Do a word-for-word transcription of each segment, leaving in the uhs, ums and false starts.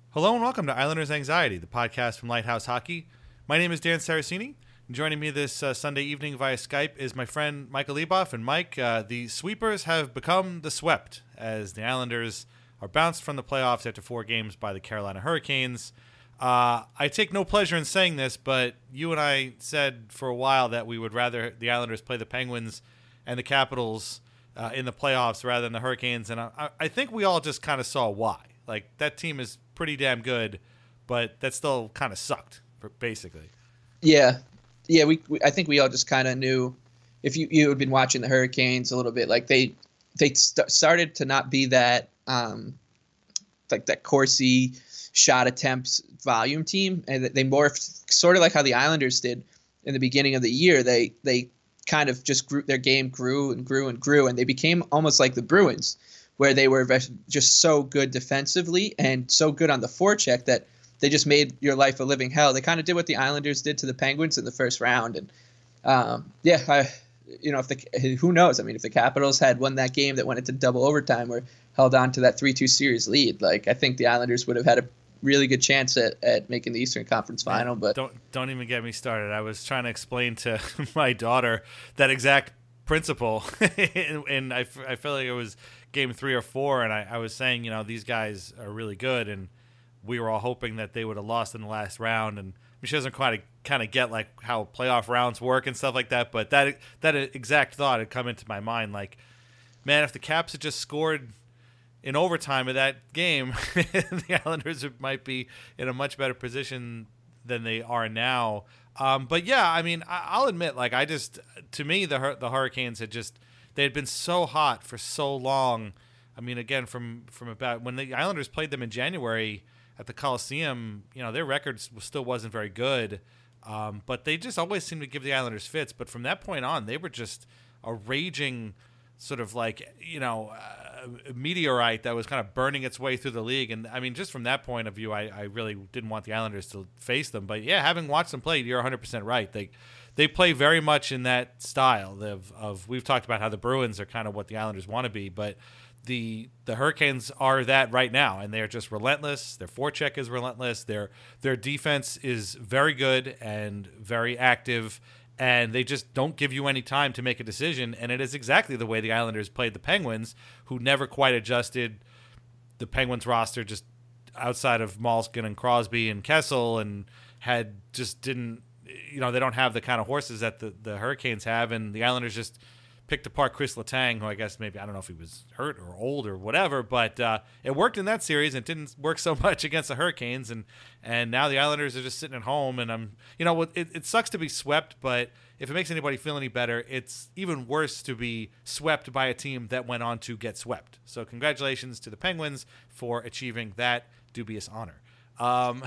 Hello and welcome to Islanders Anxiety, the podcast from Lighthouse Hockey. My name is Dan Saracini. Joining me this uh, Sunday evening via Skype is my friend Michael Leboff. And Mike, uh, the sweepers have become the swept as the Islanders are bounced from the playoffs after four games by the Carolina Hurricanes. Uh, I take no pleasure in saying this, but you and I said for a while that we would rather the Islanders play the Penguins and the Capitals uh, in the playoffs rather than the Hurricanes. And I, I think we all just kind of saw why. Like, that team is pretty damn good, but that still kind of sucked, basically. Yeah. Yeah, we, we I think we all just kind of knew, if you, you had been watching the Hurricanes a little bit, like they they st- started to not be that, um, like that Corsi shot attempts volume team, and they morphed sort of like how the Islanders did in the beginning of the year. They they kind of just grew, their game grew and grew and grew, and they became almost like the Bruins, where they were just so good defensively and so good on the forecheck that they just made your life a living hell. They kind of did what the Islanders did to the Penguins in the first round. And um, yeah, I, you know, if the who knows? I mean, if the Capitals had won that game that went into double overtime or held on to that three two series lead, like I think the Islanders would have had a really good chance at, at making the Eastern Conference Final. But don't don't even get me started. I was trying to explain to my daughter that exact principle, and, and I, I feel like it was game three or four, and I, I was saying, you know, these guys are really good, and we were all hoping that they would have lost in the last round. And I mean, she doesn't quite kind of get like how playoff rounds work and stuff like that, but that that exact thought had come into my mind. Like, man, if the Caps had just scored in overtime of that game, the Islanders might be in a much better position than they are now. Um, but yeah, I mean, I, I'll admit, like, I just, to me, the the Hurricanes had just, they had been so hot for so long. I mean, again, from, from about when the Islanders played them in January at the Coliseum, you know, their record still wasn't very good. Um, but they just always seemed to give the Islanders fits. But from that point on, they were just a raging sort of like, you know, uh, meteorite that was kind of burning its way through the league. And I mean, just from that point of view, I, I really didn't want the Islanders to face them. But yeah, having watched them play, you're one hundred percent right. They they play very much in that style of, of we've talked about how the Bruins are kind of what the Islanders want to be, but the the Hurricanes are that right now, and they're just relentless. Their forecheck is relentless. Their their defense is very good and very active, and they just don't give you any time to make a decision. And it is exactly the way the Islanders played the Penguins, who never quite adjusted. The Penguins roster just outside of Malkin and Crosby and Kessel, and had just didn't, you know, they don't have the kind of horses that the, the Hurricanes have, and the Islanders just picked apart Chris Letang, who I guess maybe, I don't know if he was hurt or old or whatever, but uh, it worked in that series and it didn't work so much against the Hurricanes. And, and now the Islanders are just sitting at home, and I'm, you know, it, it sucks to be swept, but if it makes anybody feel any better, it's even worse to be swept by a team that went on to get swept. So congratulations to the Penguins for achieving that dubious honor. Um,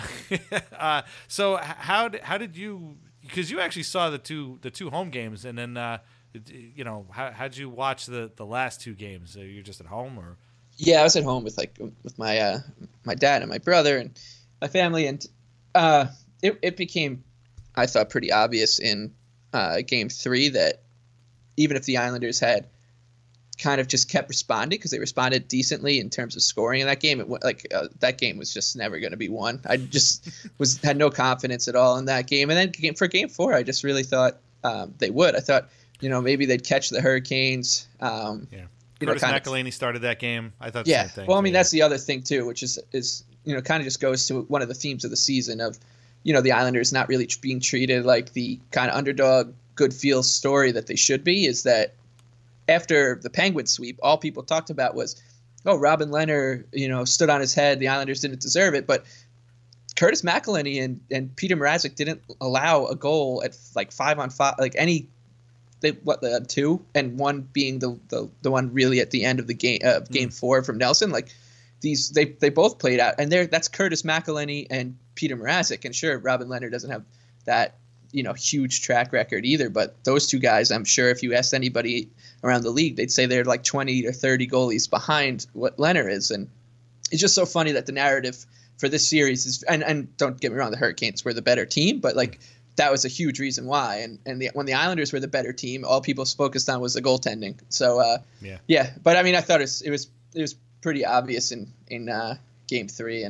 uh, so how did, how did you, because you actually saw the two, the two home games, and then, uh, you know, how how'd you watch the, the last two games? Are you just at home, or? Yeah, I was at home with like with my uh, my dad and my brother and my family, and uh, it it became, I thought, pretty obvious in uh, game three that even if the Islanders had kind of just kept responding, because they responded decently in terms of scoring in that game, it like uh, that game was just never going to be won. I just was had no confidence at all in that game, and then game, for game four, I just really thought um, they would. I thought, you know, maybe they'd catch the Hurricanes. Um, yeah, you Curtis know, kind McElhinney of, started that game. I thought the yeah. same thing. Well, I mean, too. that's the other thing too, which is is you know, kind of just goes to one of the themes of the season of, you know, the Islanders not really being treated like the kind of underdog, good feel story that they should be. Is that after the Penguins sweep, all people talked about was, oh, Robin Lehner, you know, stood on his head. The Islanders didn't deserve it, but Curtis McElhinney and, and Peter Mrazek didn't allow a goal at like five on five, like any. They what the two and one being the, the the one really at the end of the game uh, game mm. four from Nelson. Like these, they they both played out, and there that's Curtis McElhinney and Peter Mrazek. And sure, Robin Lehner doesn't have that, you know, huge track record either, but those two guys, I'm sure if you asked anybody around the league, they'd say they're like twenty or thirty goalies behind what Lehner is. And it's just so funny that the narrative for this series is, and and don't get me wrong, the Hurricanes were the better team, but like. That was a huge reason why. And and the, when the Islanders were the better team, all people focused on was the goaltending. So, uh, yeah. yeah. But, I mean, I thought it was it was, it was pretty obvious in, in uh, game three. And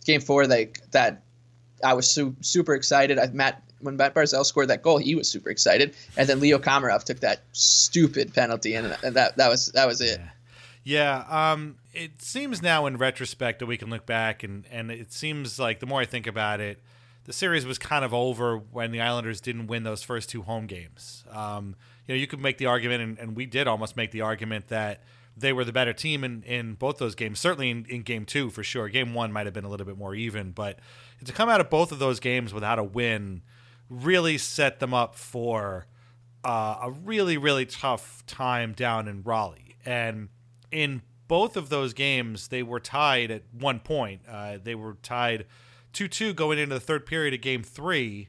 game four, like that, I was su- super excited. I Matt when Matt Barzal scored that goal, he was super excited, and then Leo Komarov took that stupid penalty, and, and that that was that was it. Yeah. yeah um, it seems now in retrospect that we can look back, and and it seems like the more I think about it, the series was kind of over when the Islanders didn't win those first two home games. Um, you know, you could make the argument, and, and we did almost make the argument that they were the better team in, in both those games, certainly in, in game two for sure. Game one might have been a little bit more even, but to come out of both of those games without a win really set them up for uh, a really, really tough time down in Raleigh. And in both of those games, they were tied at one point. Uh, they were tied two two going into the third period of game three.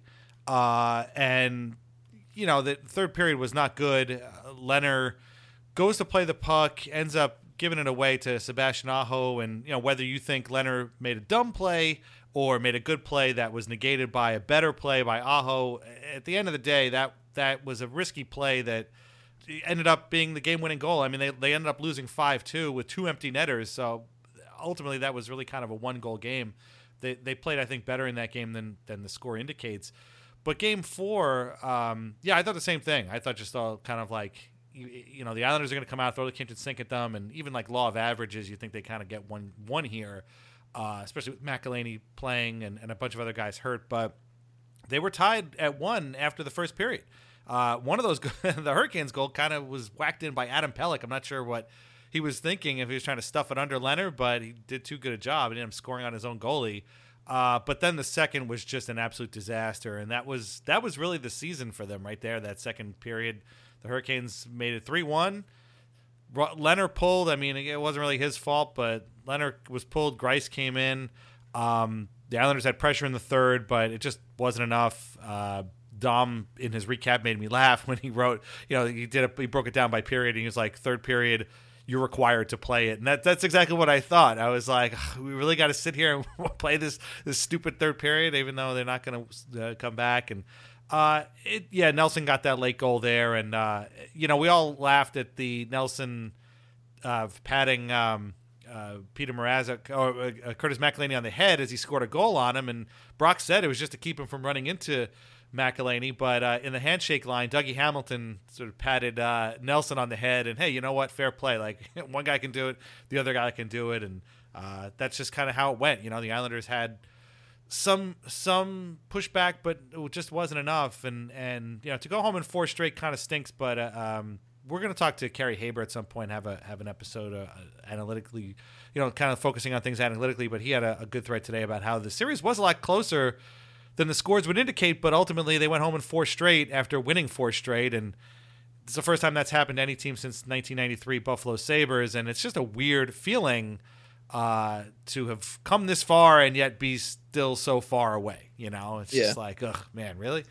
Uh, and, you know, the third period was not good. Uh, Leonard goes to play the puck, ends up giving it away to Sebastian Aho. And, you know, whether you think Leonard made a dumb play or made a good play that was negated by a better play by Aho, at the end of the day, that that was a risky play that ended up being the game-winning goal. I mean, they, they ended up losing five two with two empty netters. So ultimately, that was really kind of a one-goal game. They they played, I think, better in that game than than the score indicates. But game four, um, yeah, I thought the same thing. I thought just all kind of like, you, you know, the Islanders are going to come out, throw the kitchen sink at them, and even like law of averages, you think they kind of get one one here, uh, especially with McElhinney playing and, and a bunch of other guys hurt. But they were tied at one after the first period. Uh, one of those, the Hurricanes goal kind of was whacked in by Adam Pelech. I'm not sure what he was thinking, if he was trying to stuff it under Leonard, but he did too good a job. He ended up scoring on his own goalie. Uh, but then the second was just an absolute disaster, and that was that was really the season for them right there. That second period, the Hurricanes made it three one. Leonard pulled. I mean, it wasn't really his fault, but Leonard was pulled. Greiss came in. Um, the Islanders had pressure in the third, but it just wasn't enough. Uh, Dom in his recap made me laugh when he wrote, you know, he did a, he broke it down by period, and he was like, third period, you're required to play it. And that that's exactly what I thought. I was like, we really got to sit here and play this this stupid third period, even though they're not going to uh, come back. And uh, it, yeah, Nelson got that late goal there, and uh, you know, we all laughed at the Nelson uh, patting um, uh, Peter Mrazek or uh, Curtis McElhinney on the head as he scored a goal on him, and Brock said it was just to keep him from running into McElhinney. But uh, in the handshake line, Dougie Hamilton sort of patted uh, Nelson on the head, and hey, you know what? Fair play. Like, one guy can do it, the other guy can do it, and uh, that's just kind of how it went. You know, the Islanders had some some pushback, but it just wasn't enough. And and you know, to go home in four straight kind of stinks. But uh, um, we're going to talk to Kerry Haber at some point, have a have an episode uh, analytically, you know, kind of focusing on things analytically. But he had a, a good thread today about how the series was a lot closer than the scores would indicate, but ultimately they went home in four straight after winning four straight, and it's the first time that's happened to any team since nineteen ninety-three Buffalo Sabres, and it's just a weird feeling uh, to have come this far and yet be still so far away. You know, it's yeah. just like, ugh, man, really?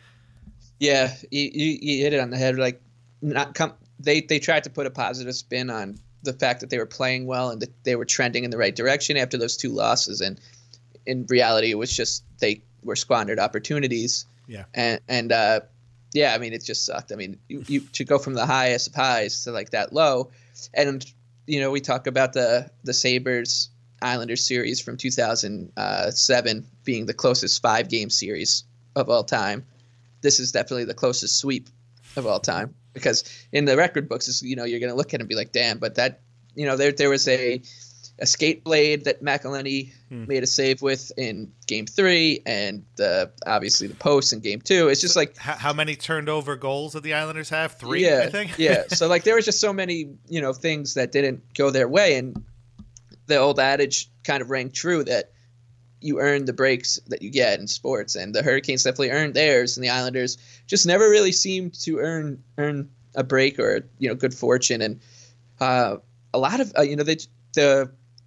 Yeah, you, you, you hit it on the head. Like, not come. They they tried to put a positive spin on the fact that they were playing well and that they were trending in the right direction after those two losses, and in reality, it was just they were squandered opportunities. Yeah. And, and, uh, yeah, I mean, it just sucked. I mean, you, you to go from the highest of highs to like that low. And, you know, we talk about the, the Sabres Islanders series from two thousand seven being the closest five game series of all time. This is definitely the closest sweep of all time, because in the record books, is, you know, you're going to look at it and be like, damn, but that, you know, there, there was a, a skate blade that McElhinney hmm. made a save with in game three, and uh, obviously the post in game two. It's just like, how, how many turned over goals did the Islanders have? Three, yeah, I think. yeah. So like there was just so many, you know, things that didn't go their way, and the old adage kind of rang true that you earn the breaks that you get in sports, and the Hurricanes definitely earned theirs, and the Islanders just never really seemed to earn earn a break or, you know, good fortune. And uh, a lot of uh, you know they the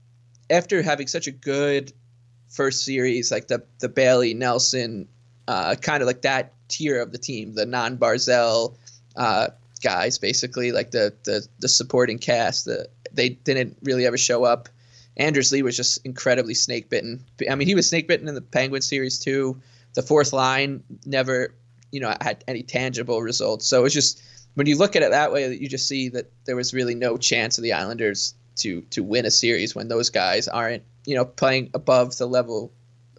after having such a good first series, like the the Bailey, Nelson, uh, kind of like that tier of the team, the non-Barzal uh, guys, basically, like the, the, the supporting cast, the, they didn't really ever show up. Anders Lee was just incredibly snake-bitten. I mean, he was snake-bitten in the Penguin series too. The fourth line never, you know, had any tangible results. So it's just, when you look at it that way, you just see that there was really no chance of the Islanders to to win a series when those guys aren't, you know, playing above the level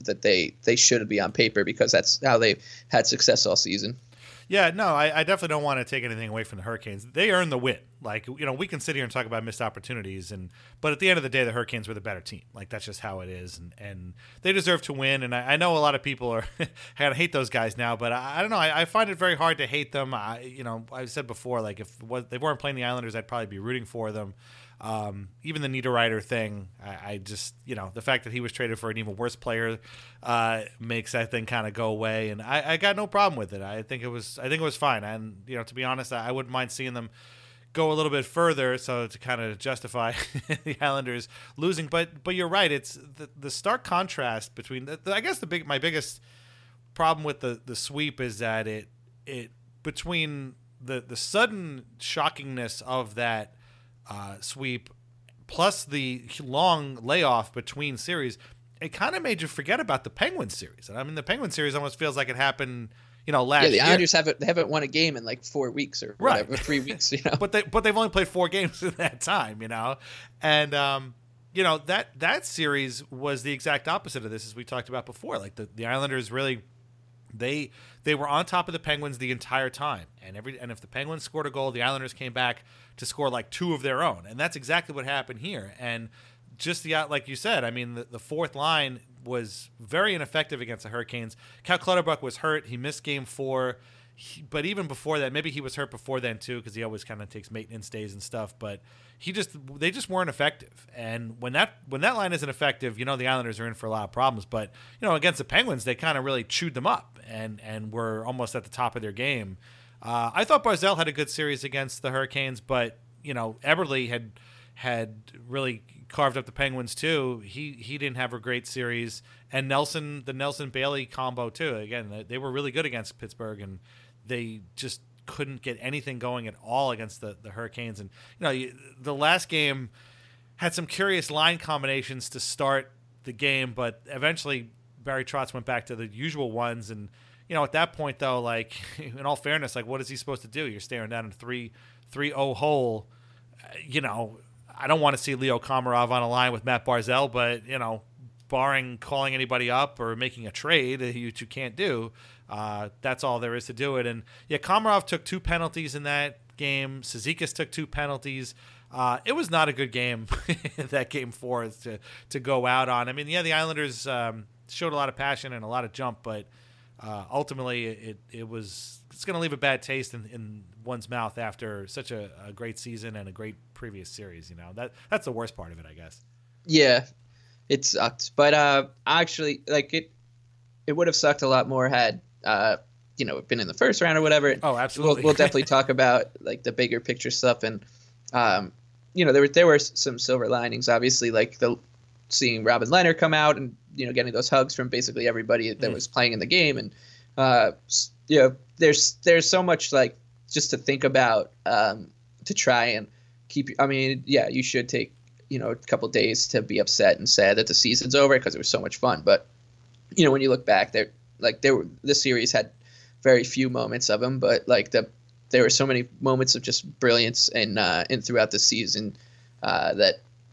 that they they should be on paper because that's how they had success all season. Yeah, no, I, I definitely don't want to take anything away from the Hurricanes. They earned the win. Like, you know, we can sit here and talk about missed opportunities, and but at the end of the day, the Hurricanes were the better team. Like, that's just how it is, and, and they deserve to win. And I, I know a lot of people are kind of hate those guys now, but I, I don't know. I, I find it very hard to hate them. I, you know, I've said before, like if what, they weren't playing the Islanders, I'd probably be rooting for them. Um, even the Niederreiter thing, I, I just, you know, the fact that he was traded for an even worse player uh, makes that thing kind of go away, and I, I got no problem with it. I think it was, I think it was fine, and you know, to be honest, I, I wouldn't mind seeing them go a little bit further, so to kind of justify the Islanders losing. But, but you're right. It's the, the stark contrast between, the, the, I guess, the big, my biggest problem with the, the sweep is that it, it between the the sudden shockingness of that. Uh, sweep plus the long layoff between series, it kind of made you forget about the Penguins series. I mean, the Penguins series almost feels like it happened, you know, last year. Yeah, the Islanders haven't they haven't won a game in like four weeks or whatever, right. three weeks, you know. but they but they've only played four games in that time, you know, and um, you know that that series was the exact opposite of this, as we talked about before. Like the, the Islanders really. They they were on top of the Penguins the entire time, and every and if the Penguins scored a goal, the Islanders came back to score like two of their own, and that's exactly what happened here. And just the like you said, I mean, the, the fourth line was very ineffective against the Hurricanes. Cal Clutterbuck was hurt; he missed Game Four. He, but even before that, maybe he was hurt before then too, because he always kind of takes maintenance days and stuff. But he just they just weren't effective. And when that when that line isn't effective, you know the Islanders are in for a lot of problems. But you know against the Penguins, they kind of really chewed them up and and were almost at the top of their game. Uh, I thought Barzal had a good series against the Hurricanes, but you know Eberle had had really carved up the Penguins too. He he didn't have a great series, and Nelson the Nelson Bailey combo too. Again, they, they were really good against Pittsburgh, and they just couldn't get anything going at all against the, the Hurricanes. And, you know, you, the last game had some curious line combinations to start the game, but eventually Barry Trotz went back to the usual ones. And, you know, at that point, though, like, in all fairness, like, what is he supposed to do? You're staring down a three three oh hole. Uh, you know, I don't want to see Leo Komarov on a line with Matt Barzal, but, you know, barring calling anybody up or making a trade, which you can't do, Uh, that's all there is to do it. And yeah, Komarov took two penalties in that game. Cizikas took two penalties. Uh, it was not a good game, that game four to to go out on. I mean, yeah, the Islanders um, showed a lot of passion and a lot of jump, but uh, ultimately it it was it's going to leave a bad taste in, in one's mouth after such a, a great season and a great previous series. You know, that that's the worst part of it, I guess. Yeah, it sucked, but uh, actually, like it, it would have sucked a lot more had. Uh, you know, been in the first round or whatever. Oh, absolutely. We'll, we'll definitely talk about like the bigger picture stuff, and um, you know, there were there were some silver linings. Obviously, like the seeing Robin Lehner come out and you know getting those hugs from basically everybody that mm. was playing in the game, and uh, you know, there's there's so much like just to think about um, to try and keep. I mean, yeah, you should take you know a couple days to be upset and sad that the season's over because it was so much fun, but you know when you look back there. Like there were, this series had very few moments of them, but like the there were so many moments of just brilliance and uh, and throughout the season uh, that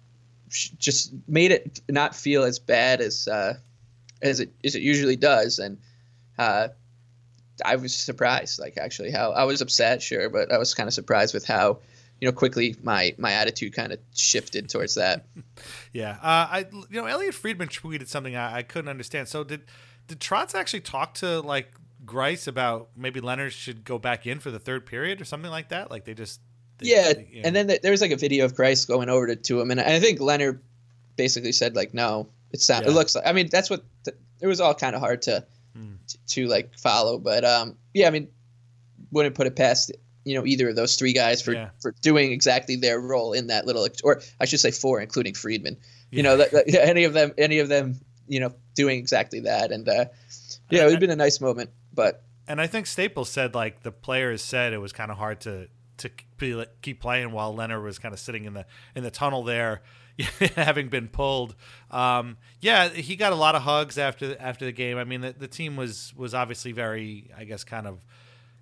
just made it not feel as bad as uh, as it as it usually does. And uh, I was surprised, like actually how I was upset, sure, but I was kind of surprised with how you know quickly my my attitude kind of shifted towards that. Yeah, uh, I you know Elliot Friedman tweeted something I, I couldn't understand. So did. Did Trotz actually talk to like Greiss about maybe Leonard should go back in for the third period or something like that? Like they just they, yeah, they, yeah. And then there was like a video of Greiss going over to, to him, and I think Leonard basically said like, no, it's not. Yeah. It looks like. I mean, that's what the, it was all kind of hard to, hmm. to to like follow, but um, yeah, I mean, wouldn't put it past you know either of those three guys for, yeah. for doing exactly their role in that little, or I should say four, including Friedman. Yeah. You know, that, that, any of them, any of them. You know, doing exactly that. And, uh, yeah, it would have been a nice moment, but. And I think Staples said, like, the players said it was kind of hard to, to be, keep playing while Leonard was kind of sitting in the, in the tunnel there, having been pulled. Um, yeah, he got a lot of hugs after, after the game. I mean, the, the team was, was obviously very, I guess, kind of,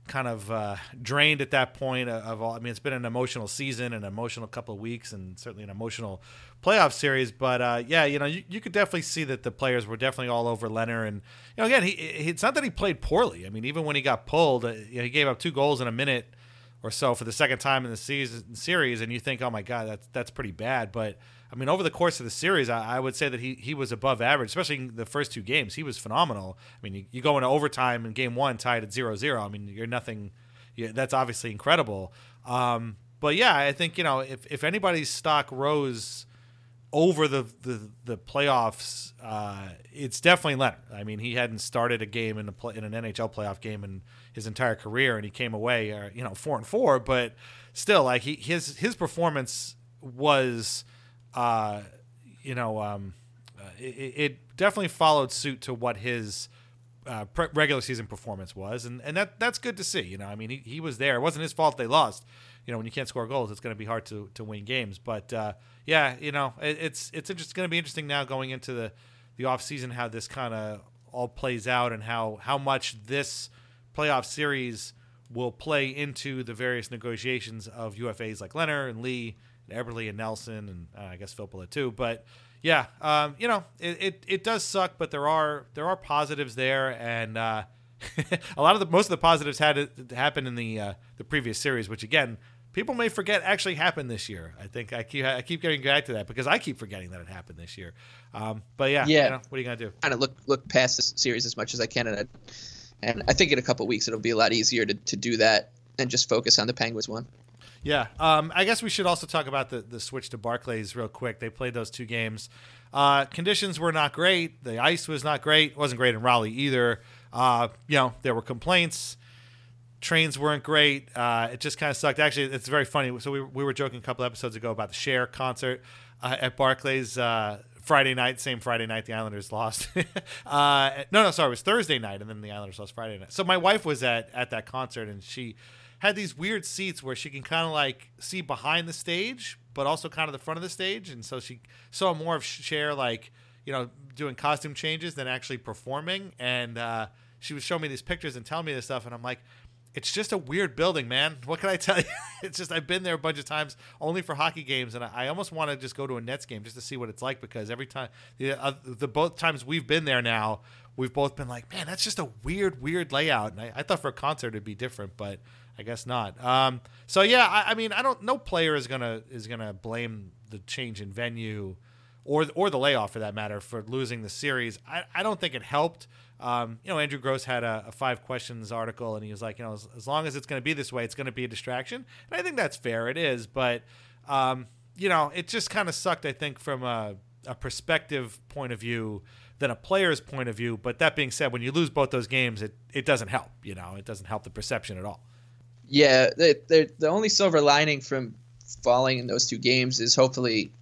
kind of uh, drained at that point of all. I mean, it's been an emotional season, an emotional couple of weeks, and certainly an emotional playoff series. But uh, yeah, you know, you, you could definitely see that the players were definitely all over Leonard. And you know, again, he, he it's not that he played poorly. I mean, even when he got pulled, uh, you know, he gave up two goals in a minute or so for the second time in the season series, and you think, oh my God, that's that's pretty bad. But I mean, over the course of the series, I, I would say that he, he was above average, especially in the first two games. He was phenomenal. I mean, you, you go into overtime in game one tied at zero zero. I mean, you're nothing. You, that's obviously incredible. Um, but yeah, I think, you know, if, if anybody's stock rose over the the, the playoffs, uh, it's definitely Leonard. I mean, he hadn't started a game in a play, in an N H L playoff game in his entire career, and he came away, uh, you know, four and four. But still, like he his his performance was. Uh, you know, um, uh, it, it definitely followed suit to what his uh, pre- regular season performance was, and, and that that's good to see. You know, I mean, he, he was there. It wasn't his fault they lost. You know, when you can't score goals, it's going to be hard to, to win games. But uh, yeah, you know, it, it's it's just going to be interesting now going into the the off season how this kind of all plays out and how how much this playoff series will play into the various negotiations of U F As like Leonard and Lee. Eberle and Nelson, and uh, I guess Filppula too. But yeah, um, you know, it, it, it does suck, but there are there are positives there, and uh, a lot of the most of the positives had it happen in the uh, the previous series, which again people may forget actually happened this year. I think I keep I keep getting back to that because I keep forgetting that it happened this year. Um, but yeah, yeah, you know, what are you gonna do? Kind of look look past this series as much as I can, and I, and I think in a couple of weeks it'll be a lot easier to to do that and just focus on the Penguins one. Yeah, um, I guess we should also talk about the, the switch to Barclays real quick. They played those two games. Uh, conditions were not great. The ice was not great. It wasn't great in Raleigh either. Uh, you know, there were complaints. Trains weren't great. Uh, it just kind of sucked. Actually, it's very funny. So we, we were joking a couple episodes ago about the Cher concert uh, at Barclays uh, Friday night. Same Friday night, the Islanders lost. uh, no, no, sorry. It was Thursday night, and then the Islanders lost Friday night. So my wife was at, at that concert, and she had these weird seats where she can kind of like see behind the stage, but also kind of the front of the stage. And so she saw more of Cher, like, you know, doing costume changes than actually performing. And uh, she was showing me these pictures and telling me this stuff. And I'm like, it's just a weird building, man. What can I tell you? It's just, I've been there a bunch of times only for hockey games. And I, I almost want to just go to a Nets game just to see what it's like, because every time the, uh, the both times we've been there now, we've both been like, man, that's just a weird, weird layout. And I, I thought for a concert it'd be different, but I guess not. Um, so yeah, I, I mean, I don't. No player is gonna is gonna blame the change in venue, or or the layoff for that matter, for losing the series. I, I don't think it helped. Um, you know, Andrew Gross had a, a five questions article, and he was like, you know, as, as long as it's going to be this way, it's going to be a distraction. And I think that's fair. It is, but um, you know, it just kind of sucked. I think from a, a perspective point of view than a player's point of view. But that being said, when you lose both those games, it it doesn't help. You know, it doesn't help the perception at all. Yeah, the, the the only silver lining from falling in those two games is hopefully,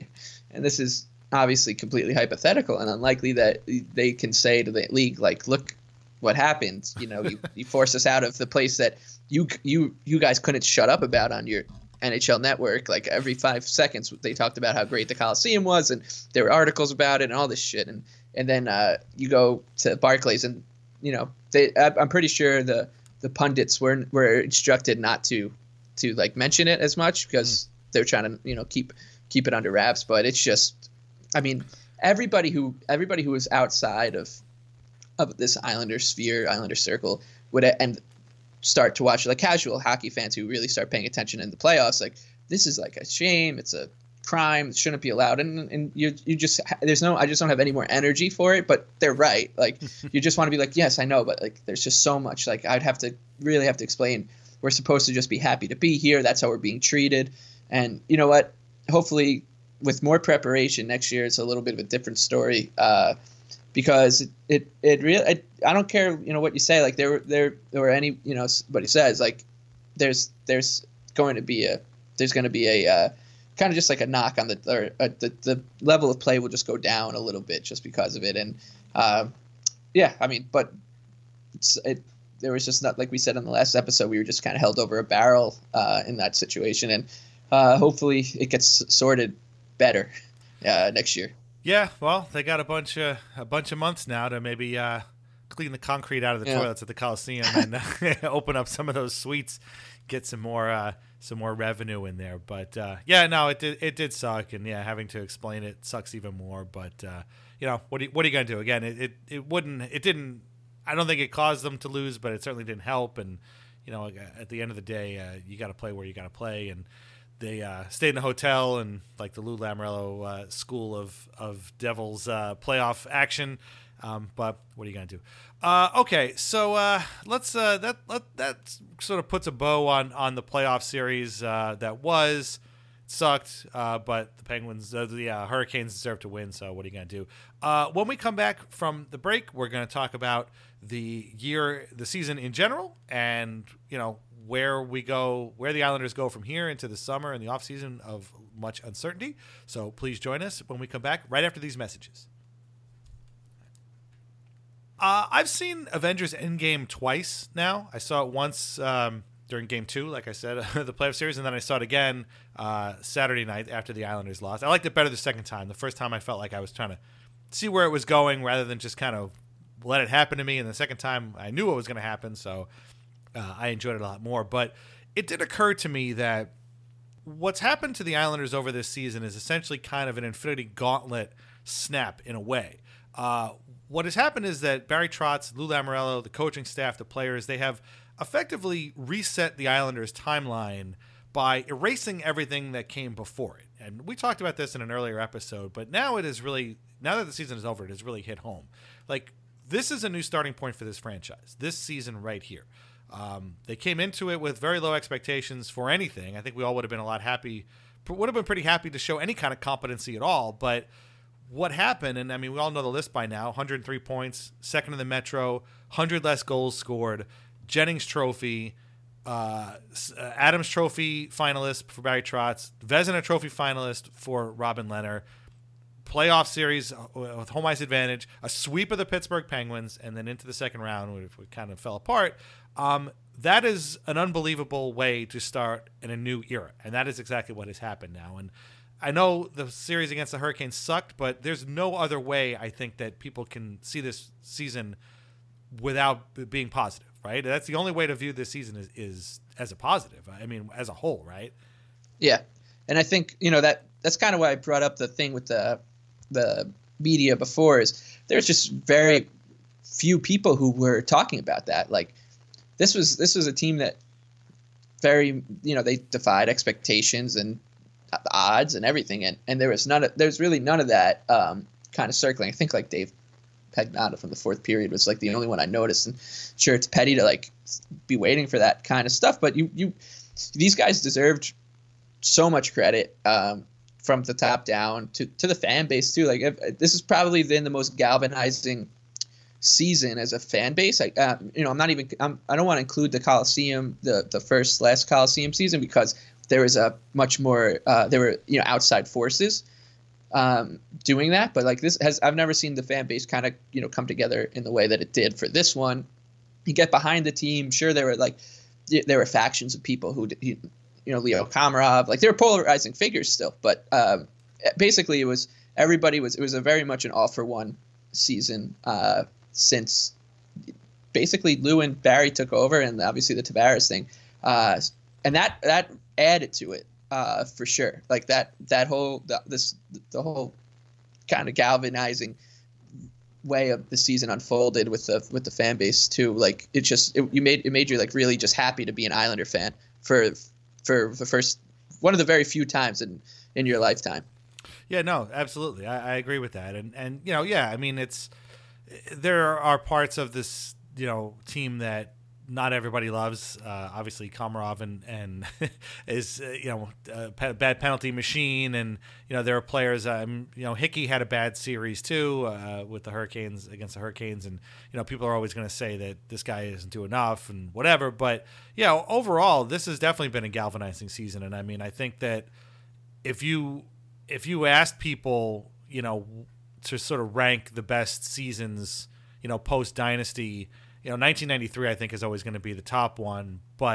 and this is obviously completely hypothetical and unlikely, that they can say to the league, like, look what happened. You know, you, you forced us out of the place that you you you guys couldn't shut up about on your N H L network. Like every five seconds they talked about how great the Coliseum was, and there were articles about it and all this shit. And and then uh, you go to Barclays, and you know they I'm pretty sure the the pundits were were instructed not to to like mention it as much because mm. they're trying to, you know, keep keep it under wraps. But it's just, I mean, everybody who everybody who was outside of of this Islander sphere, Islander circle would and start to watch, like casual hockey fans who really start paying attention in the playoffs, like, this is like a shame, it's a crime, it shouldn't be allowed, and and you you just there's no I just don't have any more energy for it. But they're right, like you just want to be like, yes, I know, but like there's just so much, like I'd have to really have to explain, we're supposed to just be happy to be here, that's how we're being treated. And you know what, hopefully with more preparation next year it's a little bit of a different story, uh because it it, it really it, I don't care, you know, what you say, like there there or any, you know, somebody says, like there's there's going to be a there's going to be a uh, kind of just like a knock on the or uh, the the level of play will just go down a little bit just because of it. And uh, yeah, I mean, but it's, it there was just not, like we said in the last episode, we were just kind of held over a barrel uh, in that situation, and uh, hopefully it gets sorted better uh, next year. Yeah, well, they got a bunch of a bunch of months now to maybe uh, clean the concrete out of the yeah. toilets at the Coliseum and uh, open up some of those suites, get some more uh, some more revenue in there. But uh, yeah, no, it did it did suck, and yeah, having to explain it sucks even more. But uh, you know, what are you, what are you gonna do? Again, it, it it wouldn't it didn't. I don't think it caused them to lose, but it certainly didn't help. And you know, at the end of the day, uh, you got to play where you got to play. And they uh, stayed in a hotel and like the Lou Lamoriello uh, school of of Devils uh, playoff action. Um, but what are you gonna do? Uh, okay, so uh, let's uh, that let, that sort of puts a bow on on the playoff series uh, that was. It sucked, uh, but the Penguins, uh, the uh, Hurricanes deserve to win. So what are you gonna do? Uh, when we come back from the break, we're gonna talk about the year, the season in general, and you know where we go, where the Islanders go from here into the summer and the off season of much uncertainty. So please join us when we come back right after these messages. Uh, I've seen Avengers Endgame twice now. I saw it once um, during Game Two, like I said, the playoff series, and then I saw it again uh, Saturday night after the Islanders lost. I liked it better the second time. The first time I felt like I was trying to see where it was going rather than just kind of let it happen to me. And the second time I knew what was going to happen, so uh, I enjoyed it a lot more. But it did occur to me that what's happened to the Islanders over this season is essentially kind of an Infinity Gauntlet snap in a way. Uh, what has happened is that Barry Trotz, Lou Lamoriello, the coaching staff, the players, they have effectively reset the Islanders' timeline by erasing everything that came before it. And we talked about this in an earlier episode, but now it is really, now that the season is over, it has really hit home. Like, this is a new starting point for this franchise, this season right here. Um, they came into it with very low expectations for anything. I think we all would have been a lot happy, would have been pretty happy to show any kind of competency at all, but what happened, and I mean, we all know the list by now, one hundred three points, second in the Metro, one hundred less goals scored, Jennings Trophy, uh, Adams Trophy finalist for Barry Trotz, Vezina Trophy finalist for Robin Lehner, playoff series with home ice advantage, a sweep of the Pittsburgh Penguins, and then into the second round, we, we kind of fell apart. Um, that is an unbelievable way to start in a new era, and that is exactly what has happened now. And I know the series against the Hurricanes sucked, but there's no other way I think that people can see this season without being positive, right? That's the only way to view this season is, is as a positive. I mean, as a whole, right? Yeah. And I think, you know, that that's kind of why I brought up the thing with the the media before is there's just very few people who were talking about that. Like this was this was a team that very, you know, they defied expectations and the odds and everything, and and there was none of there's really none of that um, kind of circling. I think like Dave Pagnotta from the fourth period was like the only one I noticed, and sure it's petty to like be waiting for that kind of stuff, but you you these guys deserved so much credit um, from the top down to to the fan base too. Like if, this has probably been the most galvanizing season as a fan base. I uh, you know I'm not even I'm, I don't want to include the Coliseum the the first last Coliseum season because there was a much more uh, there were you know outside forces um, doing that, but like this has I've never seen the fan base kind of you know come together in the way that it did for this one. You get behind the team. Sure, there were like there were factions of people who you know Leo Komarov, like they were polarizing figures still, but um, basically it was everybody was it was a very much an all for one season uh, since basically Lou and Barry took over, and obviously the Tavares thing, uh, and that that. added to it uh, for sure. Like that, that whole the, this the whole kind of galvanizing way of the season unfolded with the with the fan base too. Like it just it, you made it made you like really just happy to be an Islander fan for for the first one of the very few times in in your lifetime. Yeah, no, absolutely, I, I agree with that. And and you know, yeah, I mean, it's there are parts of this you know team that not everybody loves. Uh, obviously, Komarov and, and is uh, you know a pe- bad penalty machine, and you know there are players. Um, you know Hickey had a bad series too uh, with the Hurricanes against the Hurricanes, and you know people are always going to say that this guy isn't doing enough and whatever. But yeah, overall, this has definitely been a galvanizing season, and I mean I think that if you if you asked people, you know, to sort of rank the best seasons, you know, post dynasty. You know, nineteen ninety-three, I think, is always going to be the top one. But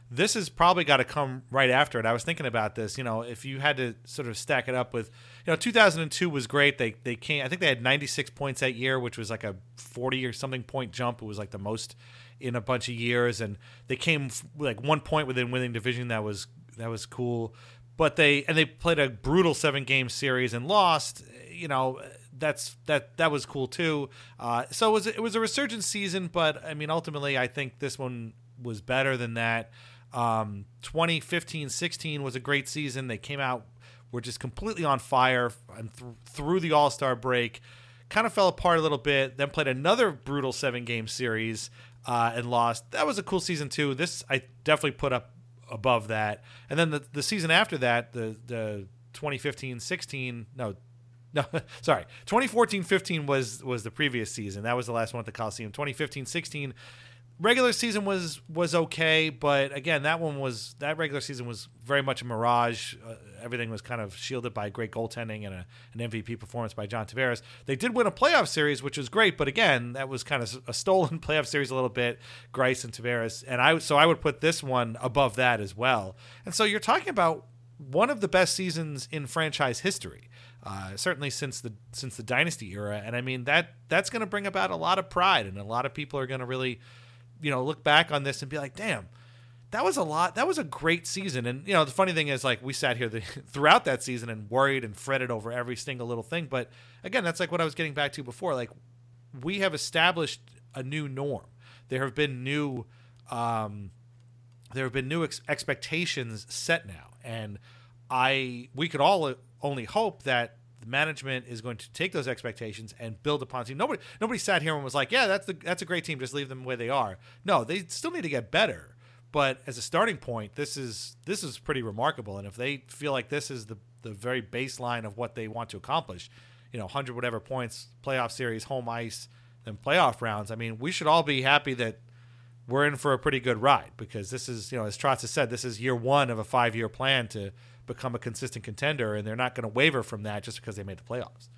this has probably got to come right after it. I was thinking about this. You know, if you had to sort of stack it up with, you know, two thousand two was great. They they came. I think they had ninety-six points that year, which was like a forty or something point jump. It was like the most in a bunch of years, and they came like one point within winning division. That was that was cool. But they and they played a brutal seven game series and lost. You know, that's that that was cool too. Uh, so it was it was a resurgent season, but I mean, ultimately, I think this one was better than that. Um, twenty fifteen sixteen was a great season. They came out, were just completely on fire, and th- through the All-Star break, kind of fell apart a little bit. Then played another brutal seven game series uh, and lost. That was a cool season too. This I definitely put up above that. And then the the season after that, the the twenty fifteen sixteen, no, no, sorry, twenty fourteen fifteen was was the previous season. That was the last one at the Coliseum. twenty fifteen sixteen regular season was was okay, but again, that one was that regular season was very much a mirage. Uh, everything was kind of shielded by great goaltending and a, an M V P performance by John Tavares. They did win a playoff series, which was great, but again, that was kind of a stolen playoff series a little bit, Greiss and Tavares, and I so I would put this one above that as well. And so you're talking about one of the best seasons in franchise history. Uh, certainly since the since the dynasty era, and I mean that that's going to bring about a lot of pride, and a lot of people are going to really, you know, look back on this and be like, damn, that was a lot. That was a great season. And, you know, the funny thing is, like, we sat here the, throughout that season and worried and fretted over every single little thing. But again, that's like what I was getting back to before. Like, we have established a new norm. There have been new, um, there have been new ex- expectations set now. And I, we could all only hope that the management is going to take those expectations and build upon a team. Nobody, nobody sat here and was like, "Yeah, that's the that's a great team. Just leave them where they are." No, they still need to get better. But as a starting point, this is this is pretty remarkable. And if they feel like this is the the very baseline of what they want to accomplish, you know, one hundred whatever points, playoff series, home ice, then playoff rounds. I mean, we should all be happy that we're in for a pretty good ride, because this is, you know, as Trotz has said, this is year one of a five-year plan to become a consistent contender, and they're not going to waver from that just because they made the playoffs.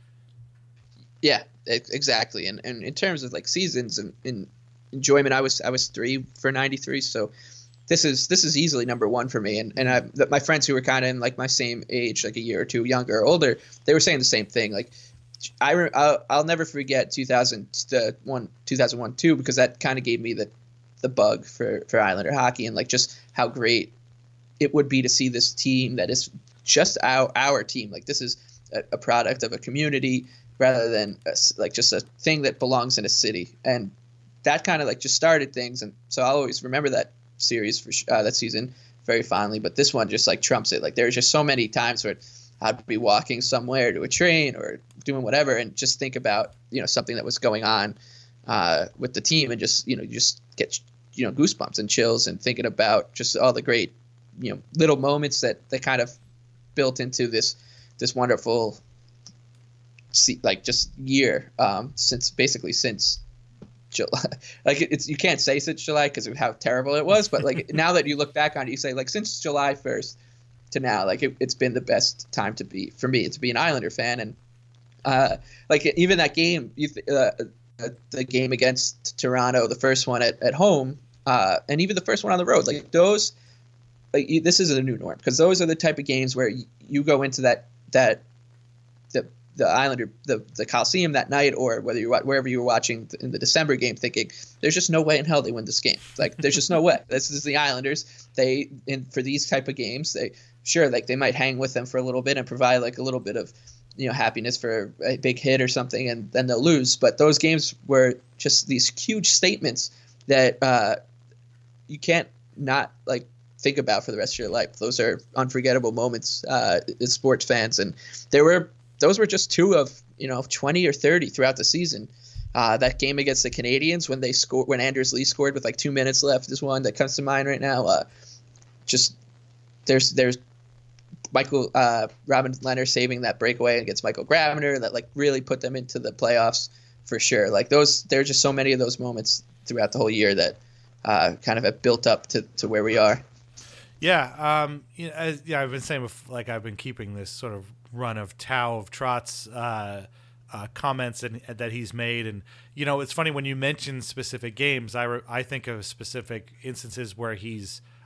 Yeah, exactly. And and in terms of like seasons and in enjoyment, I was I was three for ninety-three, so this is this is easily number one for me. And and I, my friends who were kind of in like my same age, like a year or two younger or older, they were saying the same thing. Like I re- I'll, I'll never forget two thousand one, two thousand one, two, because that kind of gave me the the bug for for Islander hockey, and like just how great it would be to see this team that is just our our team. Like this is a, a product of a community rather than a, like just a thing that belongs in a city. And that kind of like just started things. And so I'll always remember that series for uh, that season very fondly. But this one just like trumps it. Like there's just so many times where I'd be walking somewhere to a train or doing whatever and just think about, you know, something that was going on uh, with the team, and just, you know, you just get, you know, goosebumps and chills and thinking about just all the great, you know, little moments that they kind of built into this this wonderful like just year um, since basically since July. Like it's you can't say since July because of how terrible it was, but like now that you look back on it, you say like since July first to now, like it, it's been the best time to be for me to be an Islander fan. And uh, like even that game, you th- uh, the game against Toronto, the first one at, at home, uh, and even the first one on the road, like those, like this is a new norm, because those are the type of games where you, you go into that that the the Islander the the Coliseum that night, or whether you're wherever you were watching in the December game, thinking there's just no way in hell they win this game. Like there's just no way. This is the Islanders. They in for these type of games, they sure like they might hang with them for a little bit and provide like a little bit of, you know, happiness for a big hit or something, and then they'll lose. But those games were just these huge statements that uh, you can't not like think about for the rest of your life. Those are unforgettable moments uh, as sports fans, and there were those were just two of, you know, twenty or thirty throughout the season. Uh, that game against the Canadians when they scored, when Anders Lee scored with like two minutes left, is one that comes to mind right now. Uh, just there's there's Michael uh, Robin Leonard saving that breakaway against Michael Grabner that like really put them into the playoffs for sure. Like those, there's just so many of those moments throughout the whole year that uh, kind of have built up to, to where we are. Yeah, um, you know, as, yeah, I've been saying before, like I've been keeping this sort of run of Tao of Trotz uh, uh, comments and that he's made, and you know, it's funny when you mention specific games. I re- I think of specific instances where he's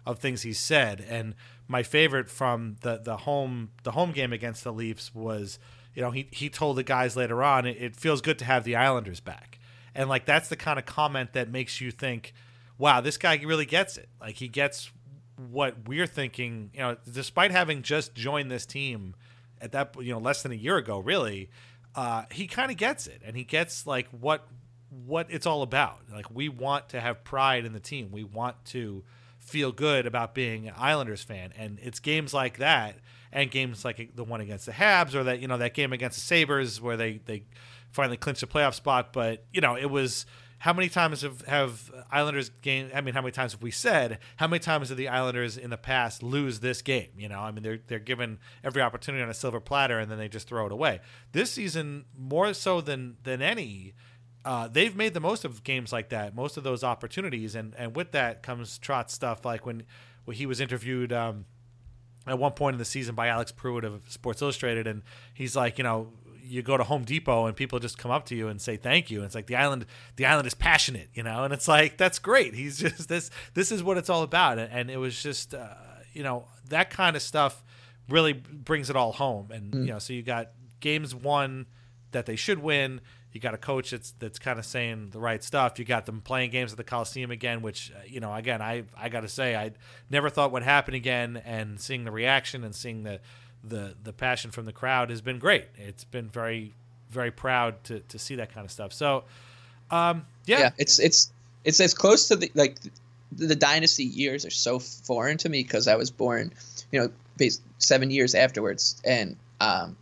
of things he said. And my favorite from the the home the home game against the Leafs was, you know, he he told the guys later on, it, it feels good to have the Islanders back. And like that's the kind of comment that makes you think, wow, this guy really gets it. Like he gets what we're thinking, you know, despite having just joined this team at that, you know, less than a year ago, really, uh, he kind of gets it. And he gets like what what it's all about. Like we want to have pride in the team. We want to feel good about being an Islanders fan. And it's games like that and games like the one against the Habs or that, you know, that game against the Sabres where they, they finally clinched a playoff spot. But, you know, it was, how many times have, have Islanders game? I mean, how many times have we said, how many times did the Islanders in the past lose this game? You know, I mean, they're, they're given every opportunity on a silver platter and then they just throw it away. This season, more so than, than any, Uh, they've made the most of games like that, most of those opportunities, and, and with that comes Trotz stuff like when, when he was interviewed um, at one point in the season by Alex Pruitt of Sports Illustrated, and he's like, you know, you go to Home Depot and people just come up to you and say thank you. And it's like the island, the island is passionate, you know, and it's like that's great. He's just this. This is what it's all about, and, and it was just, uh, you know, that kind of stuff really brings it all home. And mm. you know, so you got games won that they should win. You got a coach that's that's kind of saying the right stuff. You got them playing games at the Coliseum again, which, uh, you know, again, I I got to say, I never thought would happen again. And seeing the reaction and seeing the, the the passion from the crowd has been great. It's been very, very proud to, to see that kind of stuff. So, um, yeah. Yeah, it's it's it's as close to the, like, the, the dynasty years are so foreign to me because I was born, you know, based seven years afterwards. And, um,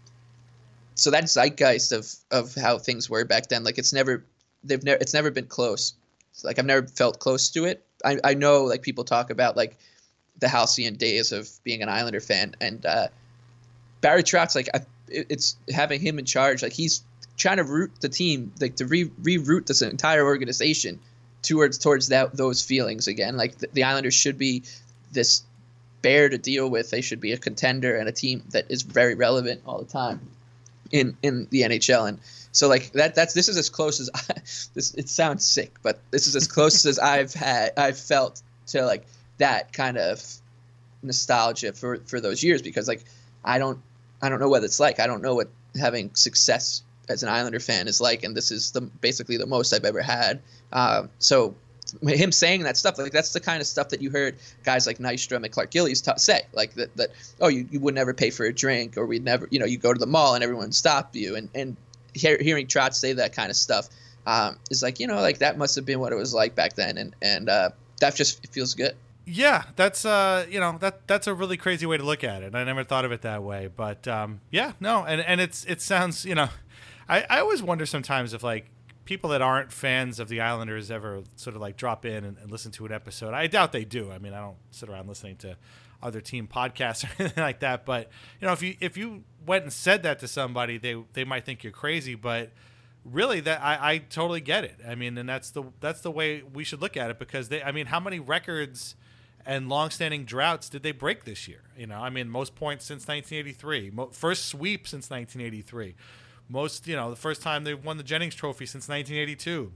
so that zeitgeist of, of how things were back then, like it's never, they've never, it's never been close. It's like I've never felt close to it. I, I know like people talk about like the halcyon days of being an Islander fan, and uh, Barry Trotz, like I, it's having him in charge. Like he's trying to root the team, like to re reroute this entire organization towards towards that those feelings again. Like the, the Islanders should be this bear to deal with. They should be a contender and a team that is very relevant all the time in in the N H L. And so like that that's this is as close as I, this it sounds sick, but this is as close as I've had I've felt to like that kind of nostalgia for for those years, because like I don't I don't know what it's like. I don't know what having success as an Islander fan is like, and this is the basically the most I've ever had. Uh, so him saying that stuff, like that's the kind of stuff that you heard guys like Nystrom and Clark Gillies t- say, like that, that, oh, you, you would never pay for a drink, or we'd never, you know, you go to the mall and everyone stop you. And, and hear, hearing Trotz say that kind of stuff um, is like, you know, like that must have been what it was like back then. And, and uh, that just it feels good. Yeah, that's, uh, you know, that that's a really crazy way to look at it. I never thought of it that way, but um, yeah, no. And, and it's, it sounds, you know, I, I always wonder sometimes if like, people that aren't fans of the Islanders ever sort of like drop in and, and listen to an episode. I doubt they do. I mean, I don't sit around listening to other team podcasts or anything like that. But you know, if you if you went and said that to somebody, they they might think you're crazy. But really, that I, I totally get it. I mean, and that's the that's the way we should look at it, because they. I mean, how many records and longstanding droughts did they break this year? You know, I mean, most points since nineteen eighty-three, first sweep since nineteen eighty-three. Most, you know, the first time they won the Jennings Trophy since nineteen eighty-two.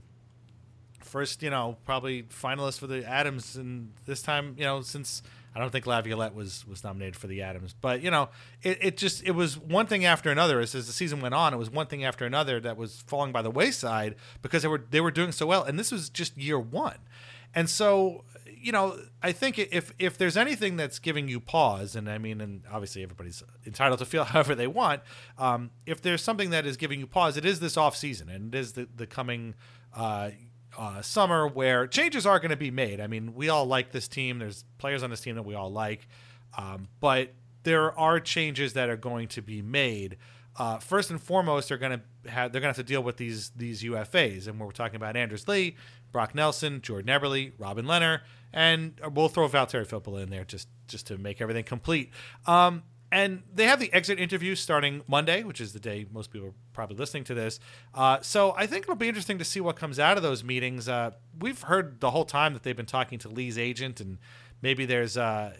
First, you know, probably finalist for the Adams, and this time, you know, since I don't think Laviolette was was nominated for the Adams. But, you know, it, it just, it was one thing after another. As, as the season went on, it was one thing after another that was falling by the wayside because they were they were doing so well. And this was just year one. And so, you know, I think if if there's anything that's giving you pause, and I mean, and obviously everybody's entitled to feel however they want, um, if there's something that is giving you pause, it is this off season, and it is the, the coming uh, uh, summer where changes are going to be made. I mean, we all like this team. There's players on this team that we all like, um, but there are changes that are going to be made. Uh, first and foremost, they're going to have they're going to have to deal with these these U F As, and we're talking about Anders Lee, Brock Nelson, Jordan Eberle, Robin Lehner, and we'll throw Valtteri Filppula in there just just to make everything complete. Um, and they have the exit interview starting Monday, which is the day most people are probably listening to this. Uh, so I think it'll be interesting to see what comes out of those meetings. Uh, we've heard the whole time that they've been talking to Lee's agent, and maybe there's uh,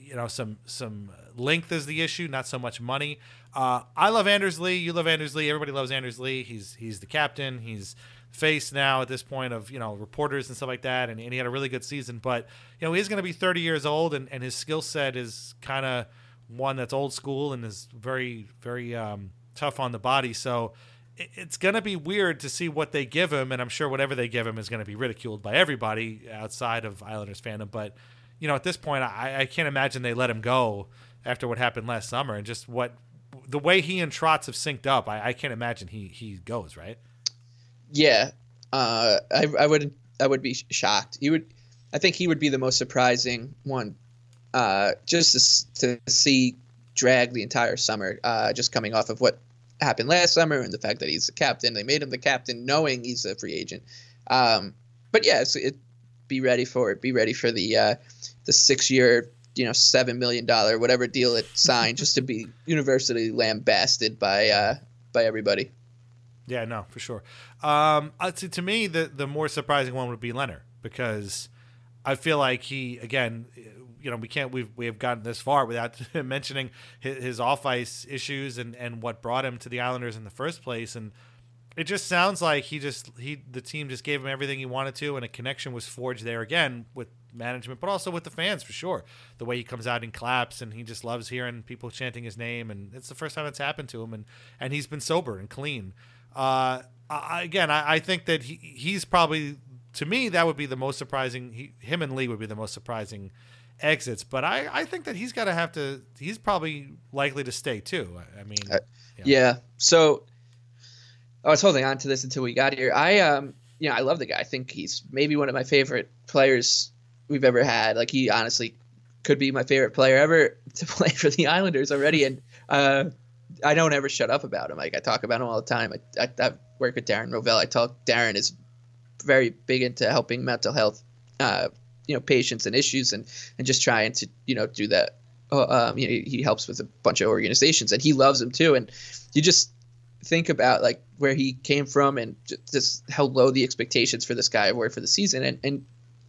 you know, some some length is the issue, not so much money. Uh, I love Anders Lee. You love Anders Lee. Everybody loves Anders Lee. He's he's the captain. He's face now at this point of, you know, reporters and stuff like that, and, and he had a really good season. But, you know, he's going to be thirty years old, and, and his skill set is kind of one that's old school and is very, very um, tough on the body. So it, it's going to be weird to see what they give him, and I'm sure whatever they give him is going to be ridiculed by everybody outside of Islanders fandom. But, you know, at this point, I, I can't imagine they let him go after what happened last summer, and just what the way he and Trotz have synced up. I, I can't imagine he he goes, right? Yeah, uh, I I would I would be shocked. He would, I think he would be the most surprising one, uh, just to, to see drag the entire summer, uh, just coming off of what happened last summer and the fact that he's the captain. They made him the captain knowing he's a free agent. Um, but yeah, it's, it be ready for it. Be ready for the uh, the six year, you know, seven million dollar whatever deal it signed, just to be universally lambasted by uh, by everybody. Yeah, no, for sure. Um, uh, to, to me, the the more surprising one would be Leonard, because I feel like he, again, you know, we can't we've we have gotten this far without mentioning his, his off ice issues and, and what brought him to the Islanders in the first place. And it just sounds like he just he the team just gave him everything he wanted to, and a connection was forged there again with management, but also with the fans for sure. The way he comes out and claps, and he just loves hearing people chanting his name, and it's the first time it's happened to him, and and he's been sober and clean. Uh, I, again, I, I think that he he's probably, to me, that would be the most surprising. He, him and Lee would be the most surprising exits. But I, I think that he's got to have to. He's probably likely to stay too. I, I mean, uh, you know. yeah. So I was holding on to this until we got here. I um, you know, I love the guy. I think he's maybe one of my favorite players we've ever had. Like, he honestly could be my favorite player ever to play for the Islanders already. And uh. I don't ever shut up about him. Like, I talk about him all the time. I, I, I work with Darren Rovell. I talk. Darren is very big into helping mental health, uh, you know, patients and issues, and, and just trying to, you know, do that. Uh, um, you know, he helps with a bunch of organizations, and he loves them too. And you just think about like where he came from, and just how low the expectations for this guy were for the season, and and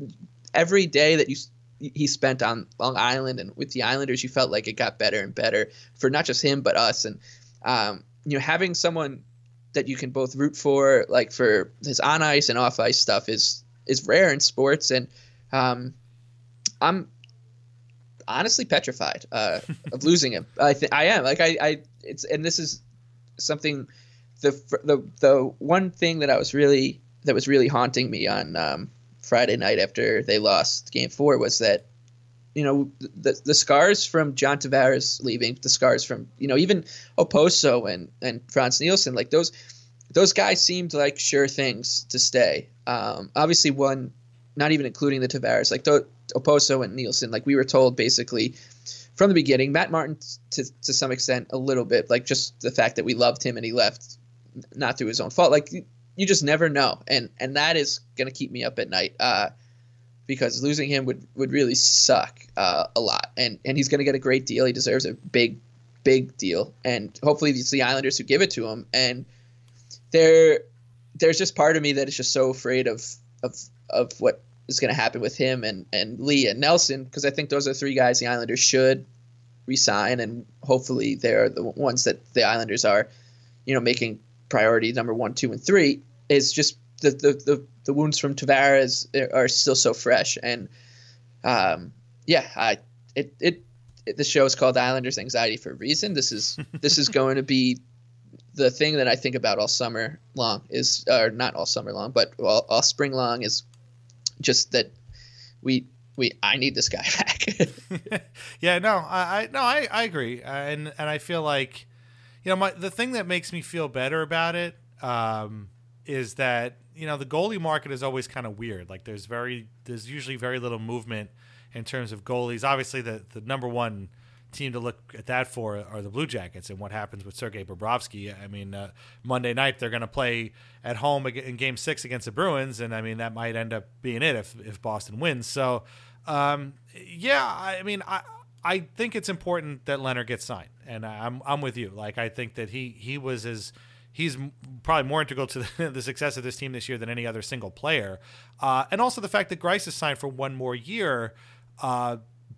every day that you. he spent on Long Island and with the Islanders, you felt like it got better and better for not just him, but us. And, um, you know, having someone that you can both root for, like for his on ice and off ice stuff is, is rare in sports. And, um, I'm honestly petrified, uh, of losing him. I think I am like, I, I, it's, and this is something, the, the, the one thing that I was really, that was really haunting me on, um, Friday night after they lost game four was that, you know, the the scars from John Tavares leaving, the scars from, you know, even Oposo and, and Frans Nielsen, like those those guys seemed like sure things to stay. Um, obviously one, not even including the Tavares, like the, Oposo and Nielsen, like we were told basically from the beginning, Matt Martin to to some extent a little bit, like just the fact that we loved him and he left not through his own fault. Like, you just never know. And and that is going to keep me up at night, uh, because losing him would, would really suck uh, a lot. And and he's going to get a great deal. He deserves a big, big deal. And hopefully it's the Islanders who give it to him. And there, there's just part of me that is just so afraid of of of what is going to happen with him and, and Lee and Nelson, because I think those are three guys the Islanders should resign. And hopefully they're the ones that the Islanders are, you know, making priority number one, two, and three. Is just the, the, the, the wounds from Tavares are still so fresh. And um, yeah, I it, it it the show is called Islanders Anxiety for a reason. This is this is going to be the thing that I think about all summer long is or not all summer long, but all, all spring long is just that we we I need this guy back. Yeah, no, I, I no I, I agree. Uh, and and I feel like, you know, my the thing that makes me feel better about it um is that, you know, the goalie market is always kind of weird. Like there's very, there's usually very little movement in terms of goalies. Obviously the, the number one team to look at that for are the Blue Jackets and what happens with Sergei Bobrovsky. I mean, uh, Monday night, they're going to play at home in game six against the Bruins. And I mean, that might end up being it if, if Boston wins. So um, yeah, I mean, I, I think it's important that Leonard gets signed, and I'm, I'm with you. Like, I think that he, he was as, he's probably more integral to the, the success of this team this year than any other single player. Uh, and also the fact that Greiss is signed for one more year uh,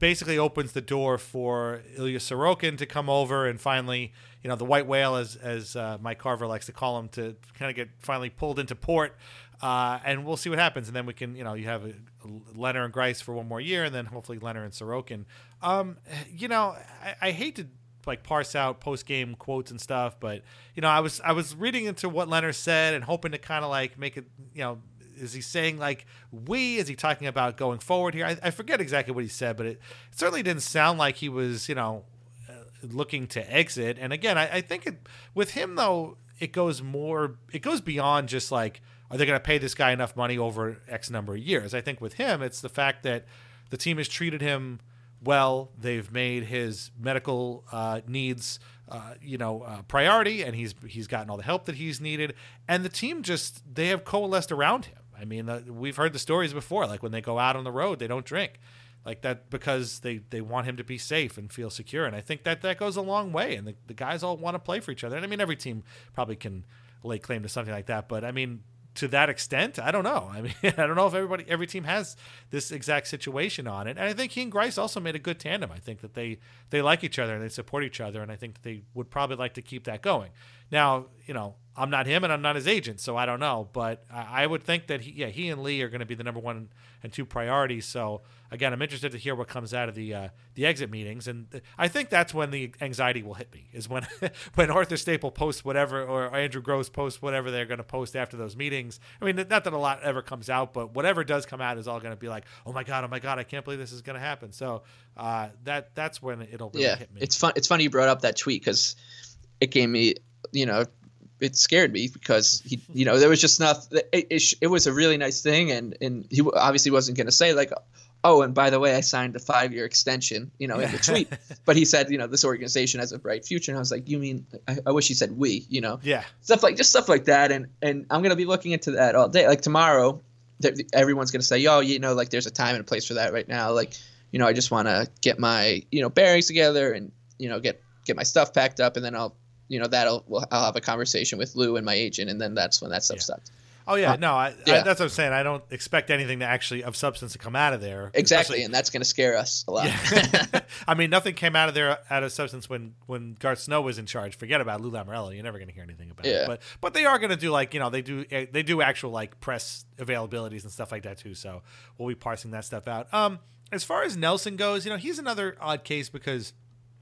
basically opens the door for Ilya Sorokin to come over and finally, you know, the white whale, as as uh, Mike Carver likes to call him, to kind of get finally pulled into port. Uh, and we'll see what happens. And then we can, you know, you have a, a Leonard and Grice for one more year, and then hopefully Leonard and Sorokin. Um, you know, I, I hate to like parse out post game quotes and stuff, but you know, I was I was reading into what Leonard said and hoping to kind of like make it, you know, is he saying like we? Is he talking about going forward here? I, I forget exactly what he said, but it, it certainly didn't sound like he was, you know, uh, looking to exit. And again, I, I think it, with him though, it goes more, it goes beyond just like, are they going to pay this guy enough money over X number of years? I think with him, it's the fact that the team has treated him well. They've made his medical uh, needs, uh, you know, uh, priority, and he's he's gotten all the help that he's needed. And the team just, they have coalesced around him. I mean, uh, we've heard the stories before, like when they go out on the road, they don't drink. Like that because they, they want him to be safe and feel secure. And I think that that goes a long way. And the, the guys all want to play for each other. And I mean, every team probably can lay claim to something like that. But I mean, to that extent, I don't know. I mean, I don't know if everybody, every team has this exact situation on it. And I think he and Grice also made a good tandem. I think that they, they like each other and they support each other. And I think that they would probably like to keep that going. Now, you know, I'm not him and I'm not his agent, so I don't know. But I, I would think that, he, yeah, he and Lee are going to be the number one and two priorities. So, again, I'm interested to hear what comes out of the uh, the exit meetings. And th- I think that's when the anxiety will hit me, is when when Arthur Staple posts whatever, or Andrew Gross posts whatever they're going to post after those meetings. I mean, not that a lot ever comes out, but whatever does come out is all going to be like, oh, my God, oh, my God, I can't believe this is going to happen. So uh, that that's when it'll really yeah, hit me. It's fun. It's funny you brought up that tweet because it gave me, you know, it scared me because he, you know, there was just not. It, it, it was a really nice thing, and and he obviously wasn't going to say like, oh, and by the way, I signed a five-year extension, you know, in the tweet. But he said, you know, this organization has a bright future, and I was like, you mean? I, I wish he said we, you know, yeah, stuff like just stuff like that, and and I'm going to be looking into that all day. Like tomorrow, everyone's going to say, oh, you know, like there's a time and a place for that right now. Like, you know, I just want to get my, you know, bearings together and you know get get my stuff packed up, and then I'll. You know, that'll we'll, I'll have a conversation with Lou and my agent, and then that's when that stuff yeah. starts. Oh yeah, uh, no, I, yeah. I, that's what I'm saying. I don't expect anything to actually of substance to come out of there. Exactly, and that's going to scare us a lot. Yeah. I mean, nothing came out of there out of substance when, when Garth Snow was in charge. Forget about Lou Lamoriello. You're never going to hear anything about yeah. it. But but they are going to do like you know they do they do actual like press availabilities and stuff like that too. So we'll be parsing that stuff out. Um, as far as Nelson goes, you know, he's another odd case because.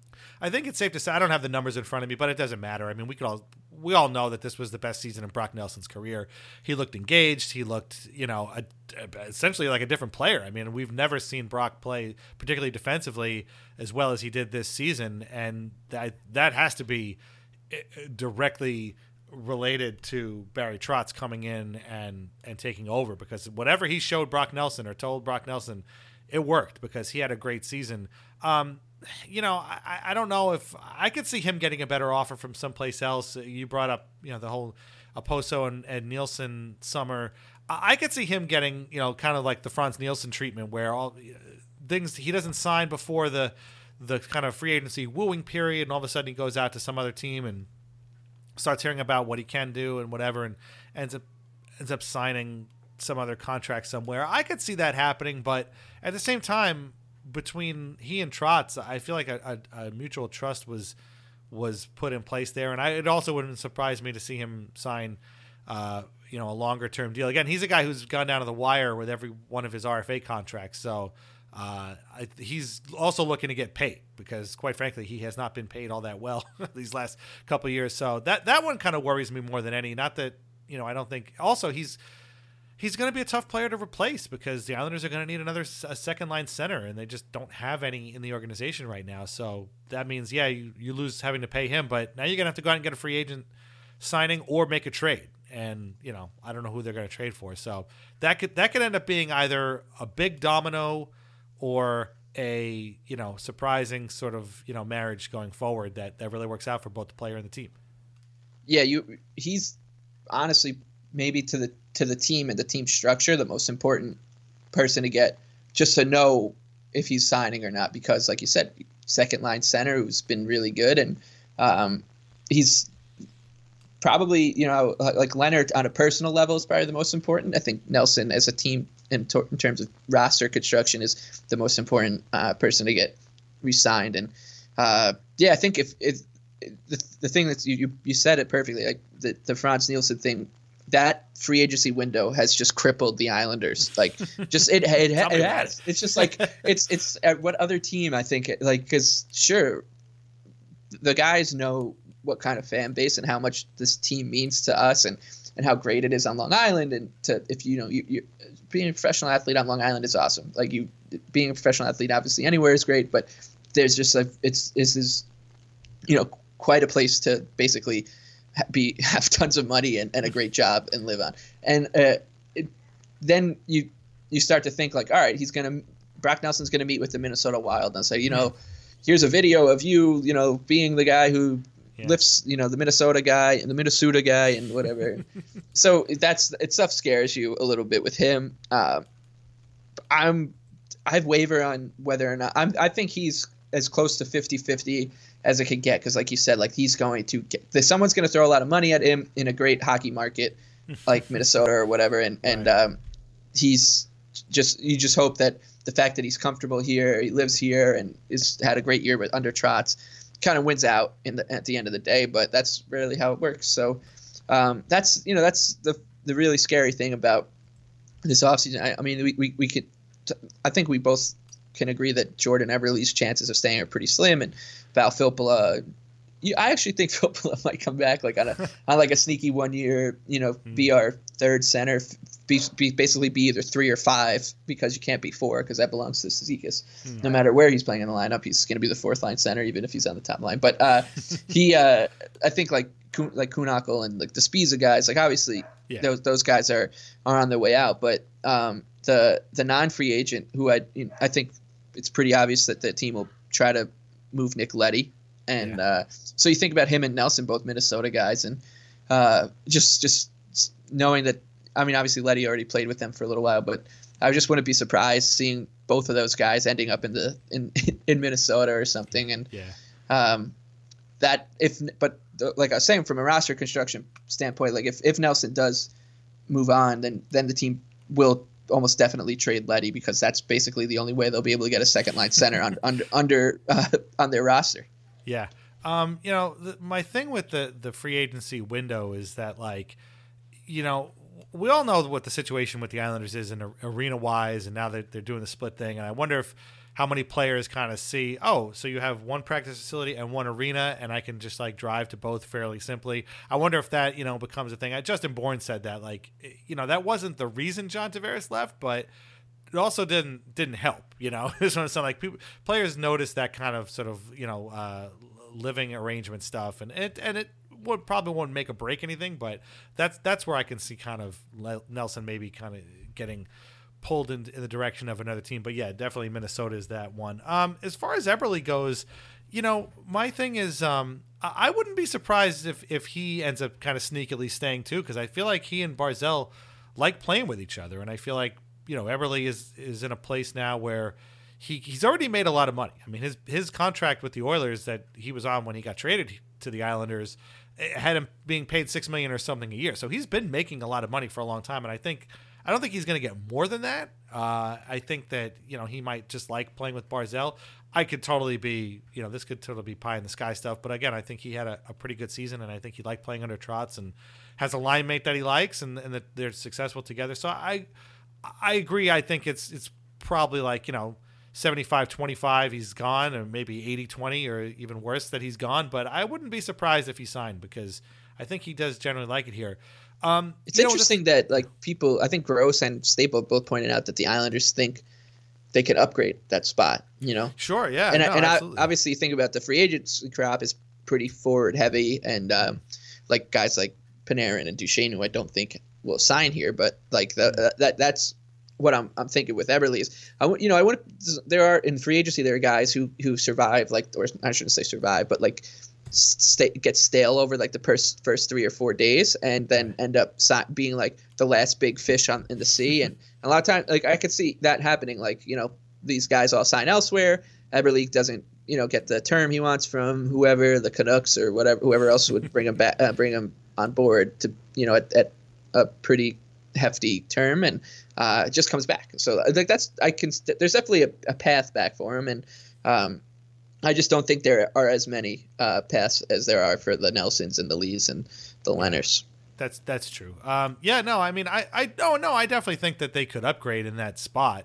I think it's safe to say I don't have the numbers in front of me, but it doesn't matter. I mean, we could all we all know that this was the best season in Brock Nelson's career. He looked engaged. He looked, you know, a, a, essentially like a different player. I mean, we've never seen Brock play particularly defensively as well as he did this season, and that that has to be directly related to Barry Trotz coming in and and taking over because whatever he showed Brock Nelson or told Brock Nelson, it worked because he had a great season. Um, You know, I, I don't know if I could see him getting a better offer from someplace else. You brought up, you know, the whole Oposo and, and Nielsen summer. I, I could see him getting, you know, kind of like the Franz Nielsen treatment where all things he doesn't sign before the the kind of free agency wooing period, and all of a sudden he goes out to some other team and starts hearing about what he can do and whatever, and ends up ends up signing some other contract somewhere. I could see that happening, but at the same time. Between he and Trotz, I feel like a, a, a mutual trust was was put in place there, and I, it also wouldn't surprise me to see him sign, uh, you know, a longer term deal. Again, he's a guy who's gone down to the wire with every one of his R F A contracts, so uh, I, he's also looking to get paid because, quite frankly, he has not been paid all that well these last couple of years. So that that one kind of worries me more than any. Not that you know, I don't think. Also, he's. He's going to be a tough player to replace because the Islanders are going to need another a second line center, and they just don't have any in the organization right now. So that means, yeah, you, you lose having to pay him, but now you're going to have to go out and get a free agent signing or make a trade. And, you know, I don't know who they're going to trade for. So that could that could end up being either a big domino or a, you know, surprising sort of, you know, marriage going forward that, that really works out for both the player and the team. Yeah, you he's honestly maybe to the to the team and the team structure, the most important person to get just to know if he's signing or not, because like you said, second line center who's been really good. And um, he's probably, you know, like Leonard on a personal level is probably the most important. I think Nelson as a team in, to, in terms of roster construction is the most important uh, person to get re-signed. And uh, yeah, I think if, if the the thing that you, you you said it perfectly, like the the Frans Nielsen thing, that free agency window has just crippled the Islanders. Like, just it it, it, it has. It's just like it's it's at what other team I think it, like because sure, the guys know what kind of fan base and how much this team means to us and, and how great it is on Long Island. And to if you know you, you being a professional athlete on Long Island is awesome. Like you being a professional athlete obviously anywhere is great, but there's just a it's this is you know quite a place to basically be have tons of money and, and a great job and live on. And uh, it, then you you start to think like, all right, he's gonna Brock Nelson's gonna meet with the Minnesota Wild and say, you know, here's a video of you, you know, being the guy who yeah. lifts, you know, the Minnesota guy and the Minnesota guy and whatever. So that's it. Stuff scares you a little bit with him. Uh, I'm I've waver on whether or not I'm. I think he's as close to fifty-fifty as it could get because, like you said, like he's going to get someone's going to throw a lot of money at him in a great hockey market like Minnesota or whatever, and and right. um, he's just you just hope that the fact that he's comfortable here, he lives here, and has had a great year with under Trotz, kind of wins out in the at the end of the day. But that's rarely how it works. So um, that's you know that's the the really scary thing about this offseason. I, I mean, we we we could. I think we both can agree that Jordan Eberle's chances of staying are pretty slim, and Val Filppula. You, I actually think Filppula might come back like on a on like a sneaky one year, you know, mm. be our third center, be, be basically be either three or five because you can't be four because that belongs to Cizikas. Mm. No matter where he's playing in the lineup, he's going to be the fourth line center even if he's on the top line. But uh, he, uh, I think like like Kuhnhackl and like the Spiza guys, like obviously yeah. those those guys are are on their way out, but um, the the non free agent who I you know, I think it's pretty obvious that the team will try to move Nick Leddy. And yeah. uh, so you think about him and Nelson, both Minnesota guys, and uh, just just knowing that. I mean, obviously Leddy already played with them for a little while, but I just wouldn't be surprised seeing both of those guys ending up in the in, in Minnesota or something. And yeah. um, that if but like I was saying, from a roster construction standpoint, like if, if Nelson does move on, then then the team will almost definitely trade Leddy because that's basically the only way they'll be able to get a second line center under under, under uh, on their roster. Yeah. Um, you know, the, my thing with the, the free agency window is that, like, you know, we all know what the situation with the Islanders is in arena-wise, and now that they're doing the split thing. And I wonder if how many players kind of see, oh, so you have one practice facility and one arena, and I can just, like, drive to both fairly simply. I wonder if that, you know, becomes a thing. I, Justin Bourne said that, like, you know, that wasn't the reason John Tavares left, but it also didn't didn't help, you know. It's one of some like people, players notice that kind of sort of you know uh, living arrangement stuff, and it and it would probably won't make or break anything, but that's that's where I can see kind of Nelson maybe kind of getting pulled in, in the direction of another team. But yeah, definitely Minnesota is that one. Um, as far as Eberle goes, you know, my thing is um, I wouldn't be surprised if if he ends up kind of sneakily staying too, because I feel like he and Barzal like playing with each other, and I feel like. You know, Eberle is, is in a place now where he he's already made a lot of money. I mean, his his contract with the Oilers that he was on when he got traded to the Islanders had him being paid six million dollars or something a year. So he's been making a lot of money for a long time, and I think I don't think he's going to get more than that. Uh, I think that you know he might just like playing with Barzal. I could totally be you know this could totally be pie in the sky stuff, but again, I think he had a, a pretty good season, and I think he liked playing under Trotz and has a line mate that he likes, and and that they're successful together. So I. I agree. I think it's it's probably like, you know, seventy-five twenty-five he's gone, or maybe eighty twenty or even worse that he's gone. But I wouldn't be surprised if he signed because I think he does generally like it here. Um, it's interesting know, that like people, I think Gross and Staple both pointed out that the Islanders think they can upgrade that spot, you know? Sure, yeah. And, no, and I, obviously you think about the free agency crop is pretty forward heavy, and um, like guys like Panarin and Duchesne, who I don't think will sign here, but like the, that that's what I'm I'm thinking with Eberle is I you know I want there are in free agency there are guys who who survive like or I shouldn't say survive but like stay, get stale over like the first first three or four days and then end up si- being like the last big fish on in the sea, and a lot of times like I could see that happening, like you know these guys all sign elsewhere, Eberle doesn't you know get the term he wants from whoever, the Canucks or whatever, whoever else would bring him back uh, bring him on board to you know at, at a pretty hefty term, and uh, it just comes back. So like that's I can there's definitely a, a path back for him, and um, I just don't think there are as many uh, paths as there are for the Nelsons and the Lees and the Lenners. That's that's true. Um, yeah, no, I mean, I, I no, no, I definitely think that they could upgrade in that spot.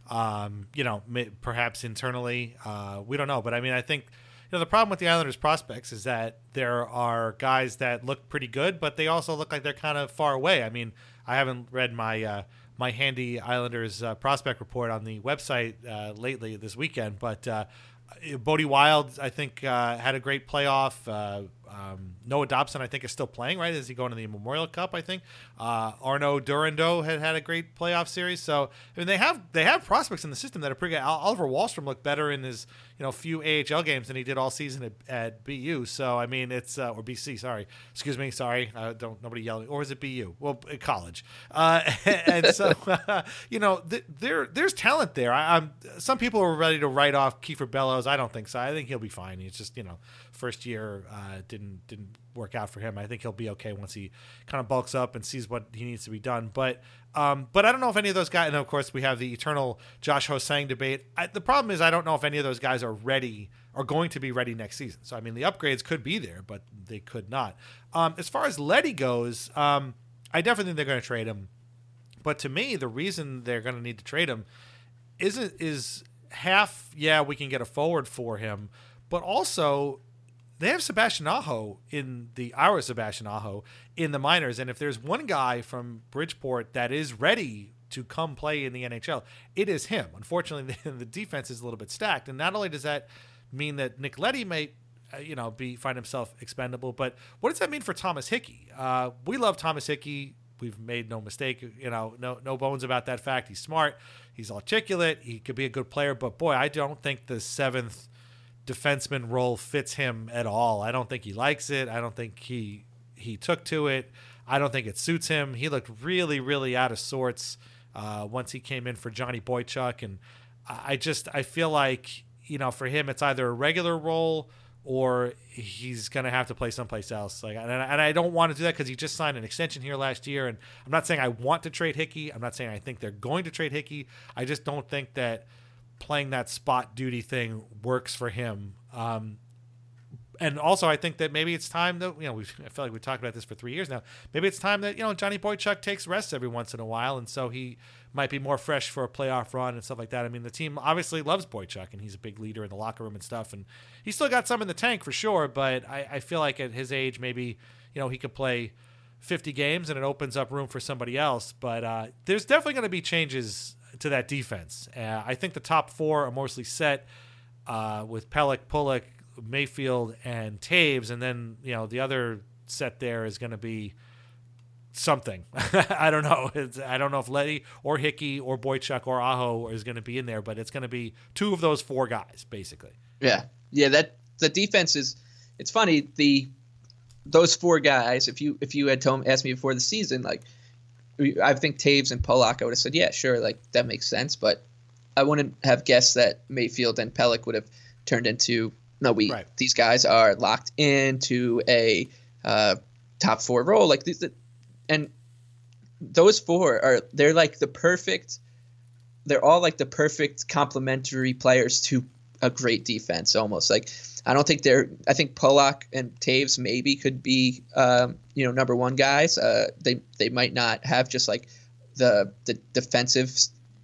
Um, you know, perhaps internally, uh, we don't know, but I mean, I think you know the problem with the Islanders prospects is that there are guys that look pretty good, but they also look like they're kind of far away. I mean, I haven't read my uh, my handy Islanders uh, prospect report on the website uh, lately this weekend, but uh, Bodie Wild, I think, uh, had a great playoff. Uh, um, Noah Dobson, I think, is still playing, right? Is he going to the Memorial Cup, I think? Uh, Arnaud Durando had had a great playoff series. So, I mean, they have they have prospects in the system that are pretty good. Oliver Wahlstrom looked better in his you know few A H L games than he did all season at, at B U. So, I mean, it's uh, or B C, sorry. Excuse me, sorry. Uh, don't nobody yelling. Or is it B U? Well, college. Uh, and so, uh, you know, th- there there's talent there. I, I'm some people are ready to write off Kiefer Bellows. I don't think so. I think he'll be fine. He's just, you know, first year uh, didn't didn't work out for him. I think he'll be okay once he kind of bulks up and sees what he needs to be done. But um, but I don't know if any of those guys. And of course, we have the eternal Josh Ho-Sang debate. I, the problem is I don't know if any of those guys are ready are going to be ready next season. So I mean, the upgrades could be there, but they could not. Um, as far as Leddy goes, um, I definitely think they're going to trade him. But to me, the reason they're going to need to trade him isn't is half. Yeah, we can get a forward for him, but also they have Sebastian Aho in the our Sebastian Aho in the minors, and if there's one guy from Bridgeport that is ready to come play in the N H L, it is him. Unfortunately, the, the defense is a little bit stacked, and not only does that mean that Nick Leddy may, uh, you know, be find himself expendable, but what does that mean for Thomas Hickey? Uh, we love Thomas Hickey. We've made no mistake, you know, no no bones about that fact. He's smart. He's articulate. He could be a good player, but boy, I don't think the seventh defenseman role fits him at all. I don't think he likes it. I don't think he he took to it. I don't think it suits him. He looked really, really out of sorts uh, once he came in for Johnny Boychuk, and I just I feel like you know for him it's either a regular role or he's going to have to play someplace else. Like, and, and I don't want to do that because he just signed an extension here last year. And I'm not saying I want to trade Hickey. I'm not saying I think they're going to trade Hickey. I just don't think that playing that spot duty thing works for him. Um, and also, I think that maybe it's time that, you know, we I feel like we've talked about this for three years now. Maybe it's time that, you know, Johnny Boychuk takes rests every once in a while. And so he might be more fresh for a playoff run and stuff like that. I mean, the team obviously loves Boychuk, and he's a big leader in the locker room and stuff. And he's still got some in the tank for sure. But I, I feel like at his age, maybe, you know, he could play fifty games and it opens up room for somebody else. But uh, there's definitely going to be changes to that defense. Uh, I think the top four are mostly set uh, with Pelech, Pulock, Mayfield, and Taves, and then you know the other set there is going to be something. I don't know. It's, I don't know if Leddy or Hickey or Boychuk or Aho is going to be in there, but it's going to be two of those four guys basically. Yeah, yeah. That the defense is. It's funny the those four guys. If you if you had told asked me before the season, like I think Taves and Pulock, I would have said yeah, sure, like that makes sense, but I wouldn't have guessed that Mayfield and Pelech would have turned into. No, we right. These guys are locked into a uh, top four role. Like these, and those four are they're like the perfect. They're all like the perfect complementary players to a great defense. Almost like I don't think they're. I think Pulock and Taves maybe could be um, you know number one guys. Uh, they they might not have just like the the defensive.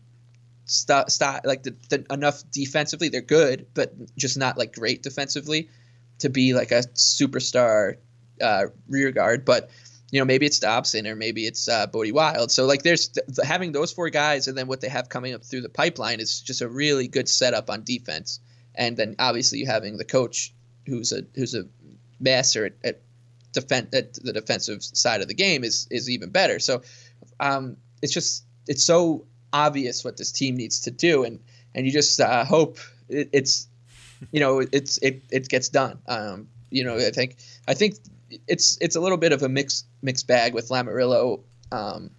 Stop, stop, like the, the, enough defensively, they're good, but just not like great defensively to be like a superstar uh, rear guard. But you know, maybe it's Dobson or maybe it's uh, Bodie Wild. So like, there's th- having those four guys, and then what they have coming up through the pipeline is just a really good setup on defense. And then obviously you having the coach who's a who's a master at, at defense at the defensive side of the game is is even better. So um, it's just it's so. obvious what this team needs to do, and and you just uh, hope it, it's you know it's it it gets done. Um, you know, I think I think it's it's a little bit of a mix mixed bag with Lamoriello. Um,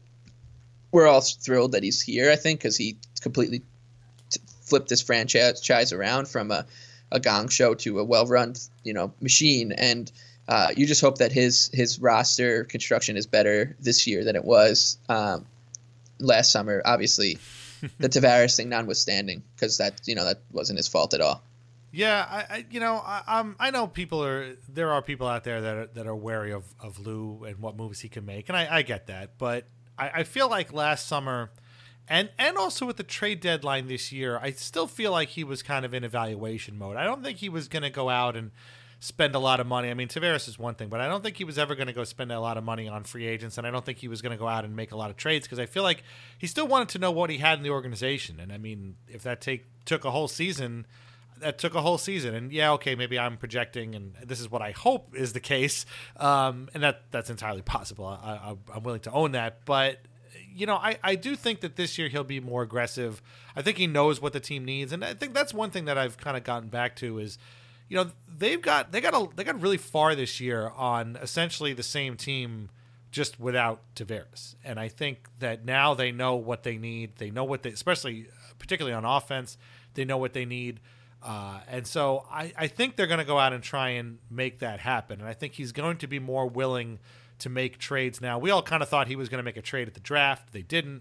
we're all thrilled that he's here, I think, because he completely t- flipped this franchise around from a, a gong show to a well-run you know machine, and uh, you just hope that his his roster construction is better this year than it was um, last summer. Obviously, the Tavares thing notwithstanding, because that you know that wasn't his fault at all. Yeah, I, I you know I, I'm I know people are there are people out there that are, that are wary of, of Lou and what moves he can make, and I, I get that, but I, I feel like last summer, and and also with the trade deadline this year, I still feel like he was kind of in evaluation mode. I don't think he was going to go out and spend a lot of money. I mean, Tavares is one thing, but I don't think he was ever going to go spend a lot of money on free agents, and I don't think he was going to go out and make a lot of trades because I feel like he still wanted to know what he had in the organization, and I mean, if that take took a whole season. That took a whole season, and yeah, okay, maybe I'm projecting, and this is what I hope is the case, um, and that that's entirely possible. I, I, I'm willing to own that, but you know, I, I do think that this year he'll be more aggressive. I think he knows what the team needs, and I think that's one thing that I've kind of gotten back to is, you know, they've got they got a, they got really far this year on essentially the same team, just without Tavares, and I think that now they know what they need. They know what they, especially particularly on offense, they know what they need. Uh, and so I, I think they're going to go out and try and make that happen. And I think he's going to be more willing to make trades now. We all kind of thought he was going to make a trade at the draft. They didn't.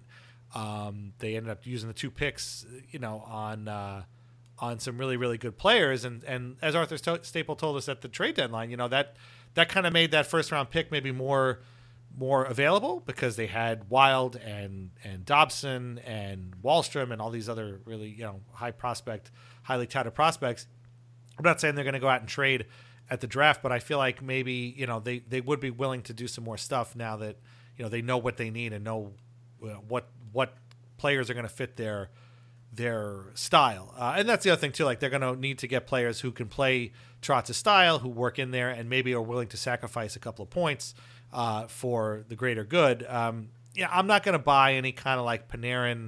Um, they ended up using the two picks, you know, on uh, on some really, really good players. And, and as Arthur Staple told us at the trade deadline, you know, that that kind of made that first round pick maybe more more available because they had Wild and and Dobson and Wahlstrom and all these other really, you know, high prospect highly touted prospects. I'm not saying they're going to go out and trade at the draft, but I feel like maybe, you know, they, they would be willing to do some more stuff now that, you know, they know what they need and know what what players are going to fit their their style. Uh, and that's the other thing too, like they're going to need to get players who can play Trotz's style, who work in there and maybe are willing to sacrifice a couple of points uh, for the greater good. Um, yeah, I'm not going to buy any kind of like Panarin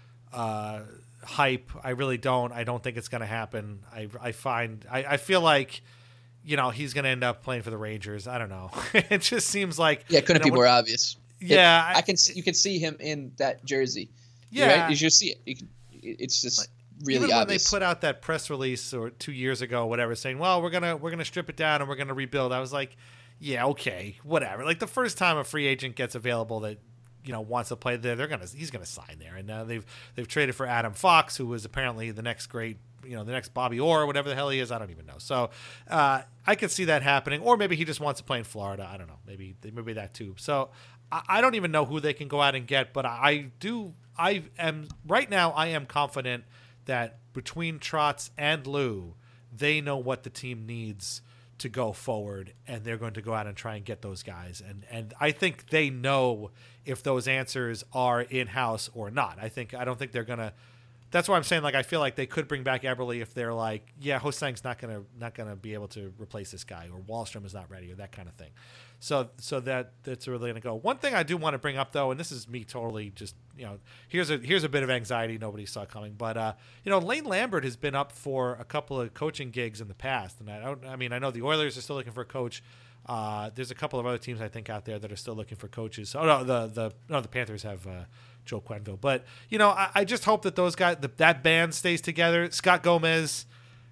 uh hype. I really don't. I don't think it's going to happen. I I find I, I feel like, you know, he's going to end up playing for the Rangers. I don't know. It just seems like yeah, it couldn't you know, be more when, obvious. Yeah, it, I, I can see, you can see him in that jersey. Yeah, right? You just see it. You can, it's just like, really even obvious. When they put out that press release or two years ago, or whatever, saying, "Well, we're gonna we're gonna strip it down and we're gonna rebuild," I was like, "Yeah, okay, whatever." Like the first time a free agent gets available that, you know, wants to play there, they're gonna he's gonna sign there. And uh, they've they've traded for Adam Fox, who was apparently the next great, you know, the next Bobby Orr, whatever the hell he is. I don't even know. So uh, I could see that happening, or maybe he just wants to play in Florida. I don't know. Maybe maybe that too. So I, I don't even know who they can go out and get, but I do. I am right now. I am confident that between Trotz and Lou, they know what the team needs to go forward, and they're going to go out and try and get those guys. And and I think they know if those answers are in-house or not. I think I don't think they're gonna. That's why I'm saying, like, I feel like they could bring back Eberle if they're like, yeah, Ho-Sang's not gonna not gonna be able to replace this guy, or Wahlstrom is not ready, or that kind of thing. So so that that's really gonna go. One thing I do want to bring up though, and this is me totally just, you know, here's a here's a bit of anxiety nobody saw coming, but uh, you know, Lane Lambert has been up for a couple of coaching gigs in the past, and I don't. I mean, I know the Oilers are still looking for a coach. Uh, there's a couple of other teams I think out there that are still looking for coaches. Oh no, the the no the Panthers have uh, Joe Quenneville, but you know, I, I just hope that those guys, the, that band stays together. Scott Gomez,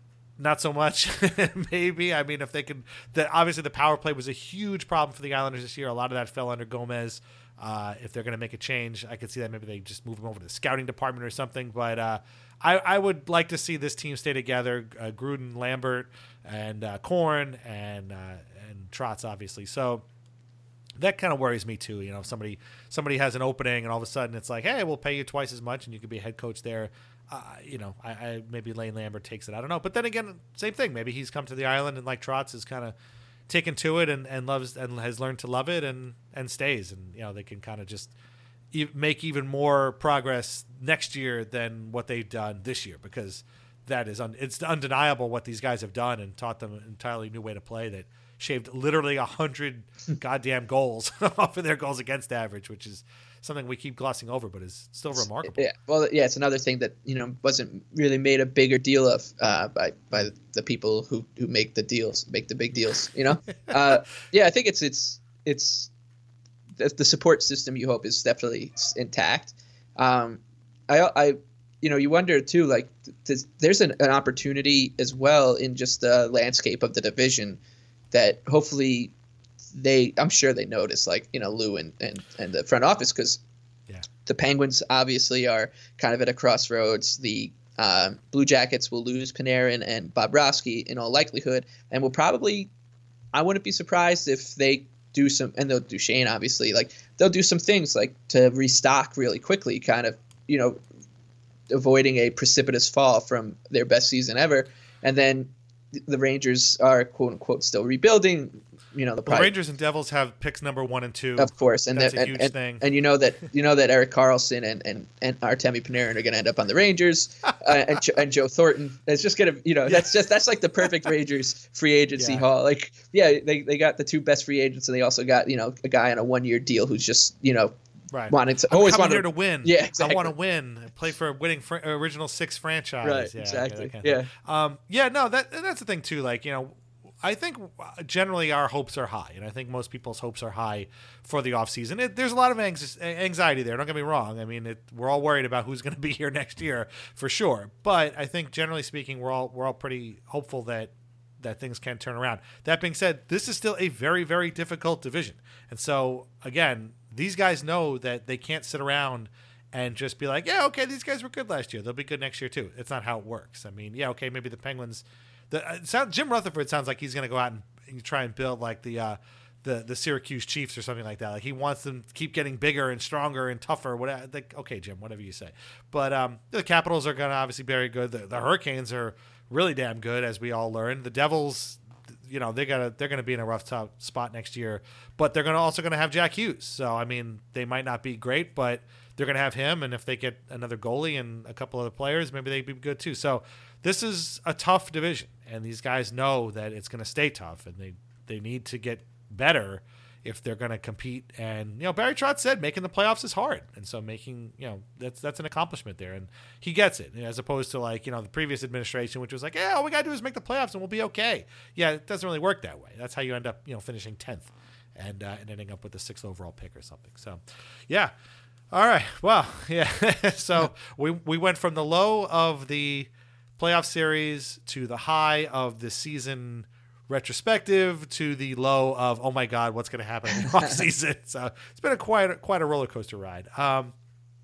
not so much. Maybe. I mean, if they could, that obviously the power play was a huge problem for the Islanders this year. A lot of that fell under Gomez. Uh, if they're going to make a change, I could see that maybe they just move him over to the scouting department or something. But uh, I, I would like to see this team stay together. Uh, Gruden, Lambert, and uh, Korn, and uh, and Trotz, obviously. So that kind of worries me too. You know, if somebody somebody has an opening, and all of a sudden it's like, hey, we'll pay you twice as much, and you could be a head coach there. Uh, you know, I, I maybe Lane Lambert takes it. I don't know. But then again, same thing. Maybe he's come to the island, and like Trotz is kind of taken to it and, and loves and has learned to love it and, and stays. And, you know, they can kind of just e- make even more progress next year than what they've done this year, because that is un- it's undeniable what these guys have done and taught them an entirely new way to play that shaved literally a hundred goddamn goals off of their goals against average, which is something we keep glossing over, but is still remarkable. Yeah, well, yeah, it's another thing that, you know, wasn't really made a bigger deal of uh, by by the people who, who make the deals, make the big deals. You know, uh, yeah, I think it's it's it's the, the support system you hope is definitely intact. Um, I I you know you wonder too, like does, there's an, an opportunity as well in just the landscape of the division that hopefully they, I'm sure they notice, like, you know, Lou and, and, and the front office, because yeah. the Penguins obviously are kind of at a crossroads. The um, Blue Jackets will lose Panarin and Bobrovsky in all likelihood, and will probably, I wouldn't be surprised if they do some, and they'll do Shane, obviously, like they'll do some things like to restock really quickly, kind of, you know, avoiding a precipitous fall from their best season ever. And then the Rangers are, quote unquote, still rebuilding. You know, the well, Rangers and Devils have picks number one and two. Of course, and that's that, a and, huge and, thing. And you know that you know that Erik Karlsson and and, and Artemi Panarin are going to end up on the Rangers, uh, and and Joe Thornton. It's just gonna, you know, that's just that's like the perfect Rangers free agency yeah. haul. Like, yeah, they they got the two best free agents, and they also got, you know, a guy on a one year deal who's just, you know, right. wanted to I'm always coming wanted here to win. Yeah, exactly. I want to win. Play for a winning fr- original six franchise. Right, yeah, exactly. Okay, yeah, um, yeah. No, that that's the thing too. Like, you know, I think generally our hopes are high, and I think most people's hopes are high for the offseason. It, there's a lot of anx- anxiety there. Don't get me wrong. I mean, it, we're all worried about who's going to be here next year for sure. But I think generally speaking, we're all we're all pretty hopeful that that things can turn around. That being said, this is still a very, very difficult division, and so again, these guys know that they can't sit around and just be like, yeah, okay, these guys were good last year, they'll be good next year too. It's not how it works. I mean, yeah, okay, maybe the Penguins. The uh, sound, Jim Rutherford sounds like he's going to go out and, and try and build like the uh, the the Syracuse Chiefs or something like that. Like he wants them to keep getting bigger and stronger and tougher. Whatever. Like, okay, Jim, whatever you say. But um, the Capitals are going to obviously be very good. The, the Hurricanes are really damn good, as we all learned. The Devils, you know, they got they're going to be in a rough top spot next year, but they're going to also going to have Jack Hughes. So I mean, they might not be great, but they're going to have him. And if they get another goalie and a couple other players, maybe they'd be good too. So this is a tough division, and these guys know that it's going to stay tough, and they, they need to get better if they're going to compete. And, you know, Barry Trotz said making the playoffs is hard. And so making, you know, that's that's an accomplishment there. And he gets it, as opposed to, like, you know, the previous administration, which was like, yeah, all we got to do is make the playoffs and we'll be okay. Yeah, it doesn't really work that way. That's how you end up, you know, finishing tenth and, uh, and ending up with the sixth overall pick or something. So, yeah. All right. Well, yeah. so we we went from the low of the playoff series to the high of the season retrospective to the low of, oh my God, what's going to happen in the off season. So it's been a quite quite a roller coaster ride. Um,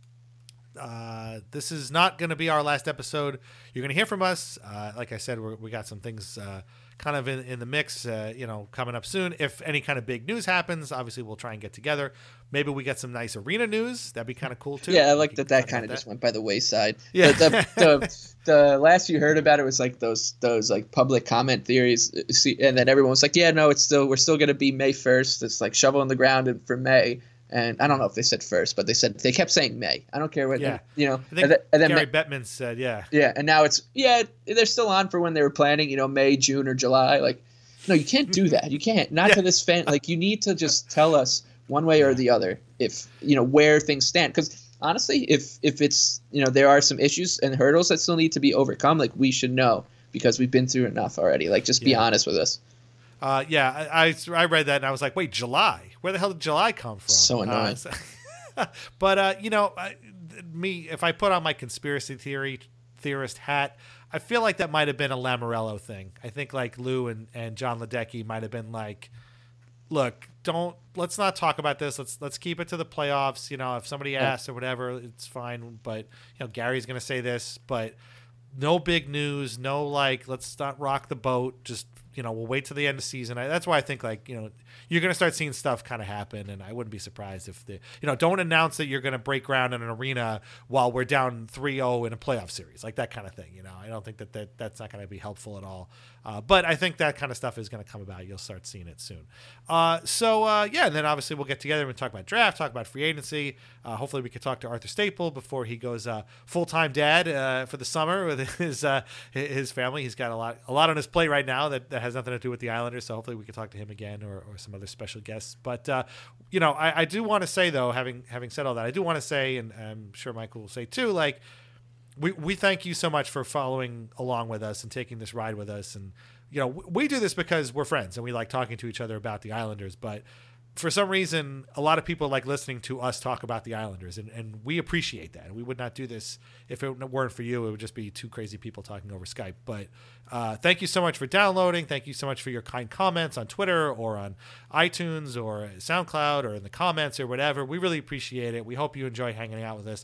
uh, this is not going to be our last episode. You're going to hear from us. Uh, like I said, we're, we got some things uh, kind of in, in the mix, uh, you know, coming up soon. If any kind of big news happens, obviously we'll try and get together. Maybe we get some nice arena news. That'd be kind of cool too. Yeah, I like that. That kind of just went by the wayside. Yeah. The, the, the, the last you heard about it was like those those like public comment theories, and then everyone was like, "Yeah, no, it's still we're still going to be May first. It's like shovel in the ground for May." And I don't know if they said first, but they said they kept saying May. I don't care what, yeah. you know. I think and, th- and then Gary May- Bettman said, yeah. Yeah, and now it's, yeah, they're still on for when they were planning, you know, May, June, or July. Like, no, you can't do that. You can't. Not yeah. to this fan. Like, you need to just tell us one way or the other if, you know, where things stand. Because, honestly, if if it's, you know, there are some issues and hurdles that still need to be overcome, like, we should know because we've been through enough already. Like, just be yeah. honest with us. Uh, yeah, I, I I read that and I was like, wait, July? Where the hell did July come from? So annoying. Uh, so but, uh, you know, I, me, if I put on my conspiracy theory theorist hat, I feel like that might have been a Lamorello thing. I think like Lou and, and John Ledecky might have been like, look, don't, let's not talk about this. Let's, let's keep it to the playoffs. You know, if somebody asks or whatever, it's fine. But, you know, Gary's going to say this, but no big news. No, like, let's not rock the boat. Just, you know, we'll wait till the end of the season. I, that's why I think, like, you know, you're going to start seeing stuff kind of happen, and I wouldn't be surprised if the, you know, don't announce that you're going to break ground in an arena while we're down three oh in a playoff series, like that kind of thing. You know, I don't think that, that that's not going to be helpful at all. Uh, but I think that kind of stuff is going to come about. You'll start seeing it soon. Uh, so, uh, yeah, and then obviously we'll get together and talk about draft, talk about free agency. Uh, hopefully we can talk to Arthur Staple before he goes uh, full-time dad uh, for the summer with his uh, his family. He's got a lot a lot on his plate right now that, that has nothing to do with the Islanders, so hopefully we can talk to him again or, or some other special guests. But, uh, you know, I, I do want to say, though, having having said all that, I do want to say, and I'm sure Michael will say too, like, we, we thank you so much for following along with us and taking this ride with us. And, you know, we do this because we're friends and we like talking to each other about the Islanders, but for some reason, a lot of people like listening to us talk about the Islanders, and, and we appreciate that. We would not do this if it weren't for you. It would just be two crazy people talking over Skype. But uh, thank you so much for downloading. Thank you so much for your kind comments on Twitter or on iTunes or SoundCloud or in the comments or whatever. We really appreciate it. We hope you enjoy hanging out with us.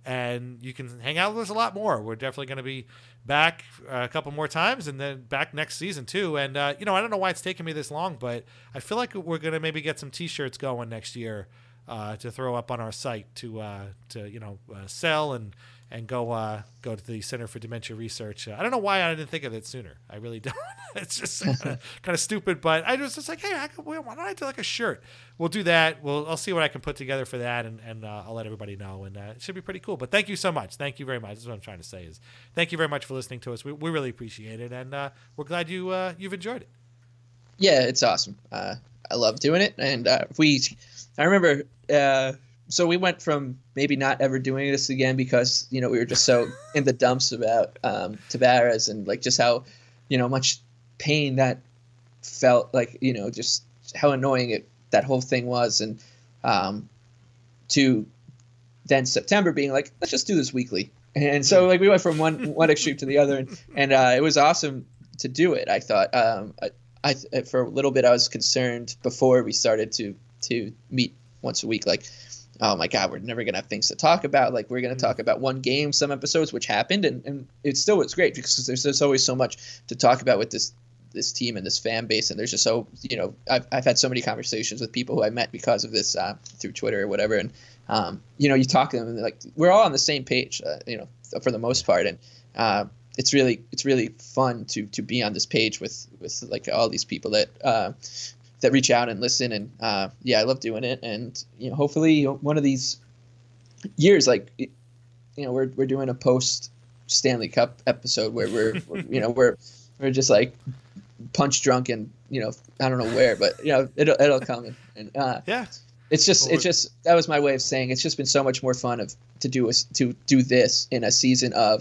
And you can hang out with us a lot more. We're definitely going to be back uh, a couple more times and then back next season too. And, uh, you know, I don't know why it's taken me this long, but I feel like we're going to maybe get some T-shirts going next year uh, to throw up on our site to, uh, to you know, uh, sell and and go uh, go to the Center for Dementia Research. Uh, I don't know why I didn't think of it sooner. I really don't. It's just kind of, kind of stupid, but I was just like, hey, I could, why don't I do like a shirt? We'll do that. We'll I'll see what I can put together for that, and, and uh, I'll let everybody know. And uh, it should be pretty cool. But thank you so much. Thank you very much. That's what I'm trying to say is thank you very much for listening to us. We, we really appreciate it, and uh, we're glad you uh, you've enjoyed it. Yeah, it's awesome. Uh, I love doing it, and uh, we. I remember. Uh, So we went from maybe not ever doing this again because, you know, we were just so in the dumps about um, Tavares and like just how, you know, much pain that felt like, you know, just how annoying it that whole thing was. And um, to then September being like, let's just do this weekly. And so like we went from one one extreme to the other, and, and uh, it was awesome to do it. I thought um, I, I for a little bit I was concerned before we started to to meet once a week, like, oh my God, we're never going to have things to talk about. Like we're going to talk about one game, some episodes, which happened. And, and it still was great because there's, there's always so much to talk about with this, this team and this fan base. And there's just so, you know, I've, I've had so many conversations with people who I met because of this uh, through Twitter or whatever. And, um, you know, you talk to them and they're like, we're all on the same page, uh, you know, for the most part. And uh, it's really, it's really fun to, to be on this page with, with like all these people that, uh, that reach out and listen. And uh, yeah, I love doing it. And, you know, hopefully one of these years, like, you know, we're, we're doing a post Stanley Cup episode where we're, we're, you know, we're, we're just like punch drunk and, you know, I don't know where, but you know, it'll, it'll come. And, and uh, yeah, it's just, it's just, that was my way of saying, it's just been so much more fun of to do, a, to do this in a season of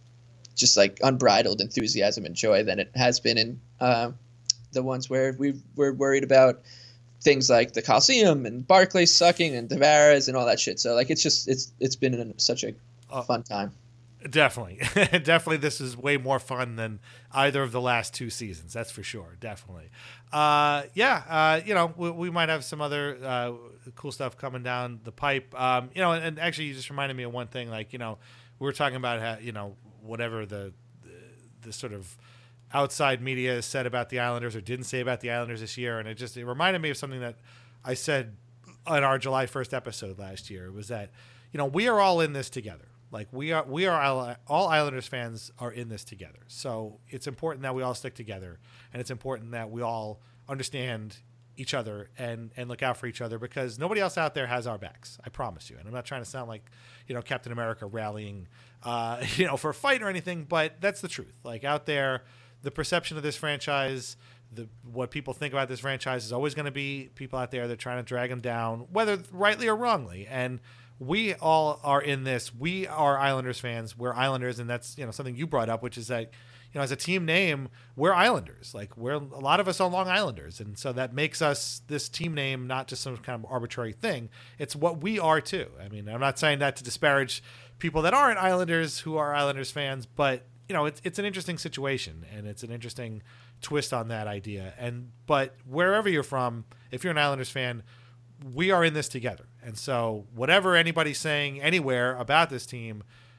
just like unbridled enthusiasm and joy than it has been in, uh, the ones where we were worried about things like the Coliseum and Barclays sucking and Tavares and all that shit. So like, it's just, it's, it's been an, such a uh, fun time. Definitely. Definitely. This is way more fun than either of the last two seasons. That's for sure. Definitely. Uh, yeah. Uh, you know, we, we might have some other uh, cool stuff coming down the pipe. Um, you know, and, and actually you just reminded me of one thing, like, you know, we were talking about how, you know, whatever the, the, the sort of outside media said about the Islanders or didn't say about the Islanders this year. And it just, it reminded me of something that I said on our July first episode last year. It was that, you know, we are all in this together. Like we are, we are all Islanders fans are in this together. So it's important that we all stick together, and it's important that we all understand each other and, and look out for each other, because nobody else out there has our backs. I promise you. And I'm not trying to sound like, you know, Captain America rallying, uh, you know, for a fight or anything, but that's the truth. Like out there, the perception of this franchise, the what people think about this franchise is always going to be people out there that are trying to drag them down, whether rightly or wrongly. And we all are in this. We are Islanders fans. We're Islanders, and that's, you know, something you brought up, which is that, you know, as a team name, we're Islanders. Like we're a lot of us are Long Islanders, and so that makes us this team name not just some kind of arbitrary thing. It's what we are too. I mean, I'm not saying that to disparage people that aren't Islanders who are Islanders fans, but you know, it's it's an interesting situation, and it's an interesting twist on that idea. And but wherever you're from, if you're an Islanders fan, we are in this together. And so whatever anybody's saying anywhere about this team,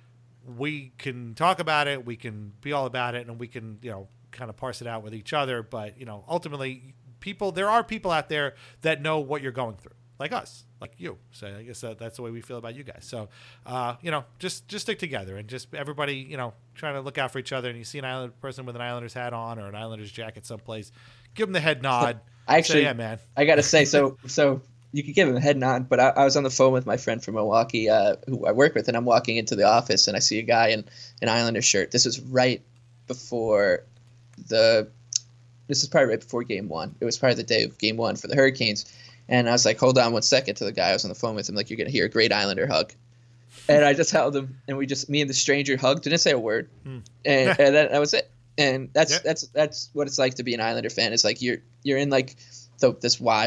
we can talk about it, we can be all about it, and we can, you know, kind of parse it out with each other. But, you know, ultimately people, there are people out there that know what you're going through, like us, like you. So I guess that, that's the way we feel about you guys. So, uh, you know, just, just stick together and just everybody, you know, trying to look out for each other. And you see an Island person with an Islanders hat on or an Islanders jacket someplace, give them the head nod. I actually, say, yeah, man, I got to say, so, so you could give him a head nod, but I, I was on the phone with my friend from Milwaukee, uh, who I work with, and I'm walking into the office and I see a guy in an Islander shirt. This is right before the, this is probably right before game one. It was probably the day of game one for the Hurricanes. And I was like, hold on one second to the guy I was on the phone with him. Like, you're going to hear a great Islander hug. And I just held him, and we just, me and the stranger hugged, didn't say a word. Hmm. And, and that, that was it. And that's, yeah. that's, that's what it's like to be an Islander fan. It's like, you're, you're in like the, this wild,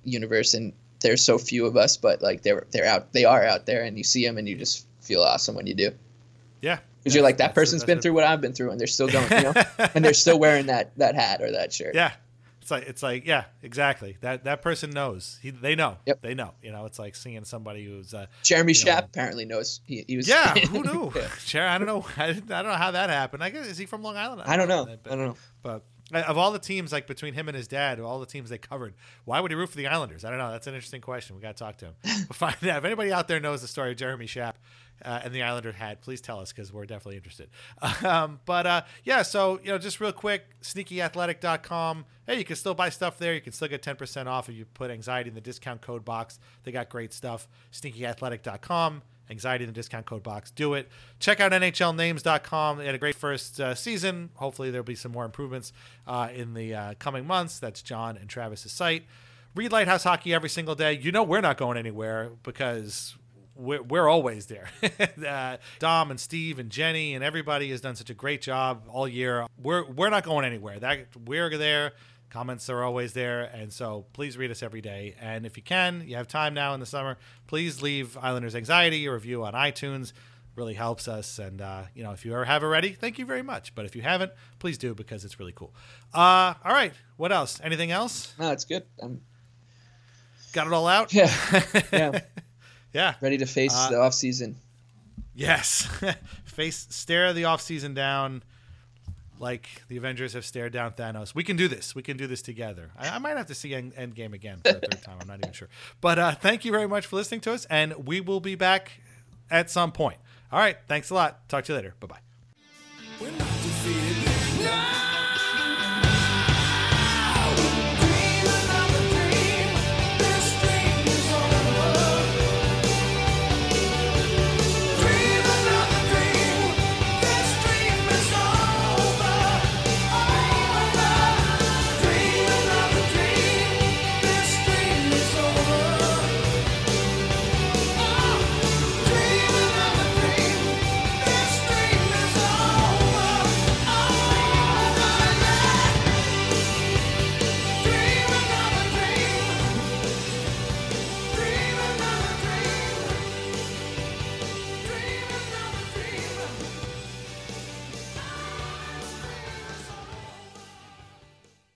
universe, and there's so few of us, but like they're they're out, they are out there, and you see them, and you just feel awesome when you do. Yeah, because you're like, that person's been through what I've been through, and they're still going, you know, and they're still wearing that that hat or that shirt. Yeah. It's like, it's like, yeah, exactly. That that person knows. He, they know. Yep. They know. You know, it's like seeing somebody who's uh, Jeremy you know, Schaap apparently knows. He, he was. Yeah, who knew? Yeah. Sure, I don't know. I, I don't know how that happened. I guess, is he from Long Island? I don't know. But, I don't know. But of all the teams, like between him and his dad, all the teams they covered, why would he root for the Islanders? I don't know. That's an interesting question. We got to talk to him. We'll find out. If anybody out there knows the story of Jeremy Schaap uh, and the Islander hat, please tell us, because we're definitely interested. Um, but uh, yeah, so you know, just real quick, sneaky athletic dot com. Hey, you can still buy stuff there. You can still get ten percent off if you put anxiety in the discount code box. They got great stuff. sneaky athletic dot com. Anxiety in the discount code box. Do it. Check out N H L names dot com. They had a great first uh, season. Hopefully there'll be some more improvements uh, in the uh, coming months. That's John and Travis's site. Read Lighthouse Hockey every single day. You know we're not going anywhere because we're, we're always there. uh, Dom and Steve and Jenny and everybody has done such a great job all year. We're we're not going anywhere. That we're there. Comments are always there, and so please read us every day. And if you can, you have time now in the summer, please leave Islanders Anxiety a review on iTunes. Really helps us. And, uh, you know, if you ever have already, thank you very much. But if you haven't, please do, because it's really cool. Uh, all right. What else? Anything else? No, it's good. I'm Got it all out? Yeah. Yeah. Yeah. Ready to face uh, the off season. Yes. Face, stare the off season down like the Avengers have stared down Thanos. We can do this. We can do this together. I, I might have to see End, Endgame again for the third time. I'm not even sure. But uh, thank you very much for listening to us, and we will be back at some point. All right. Thanks a lot. Talk to you later. Bye-bye.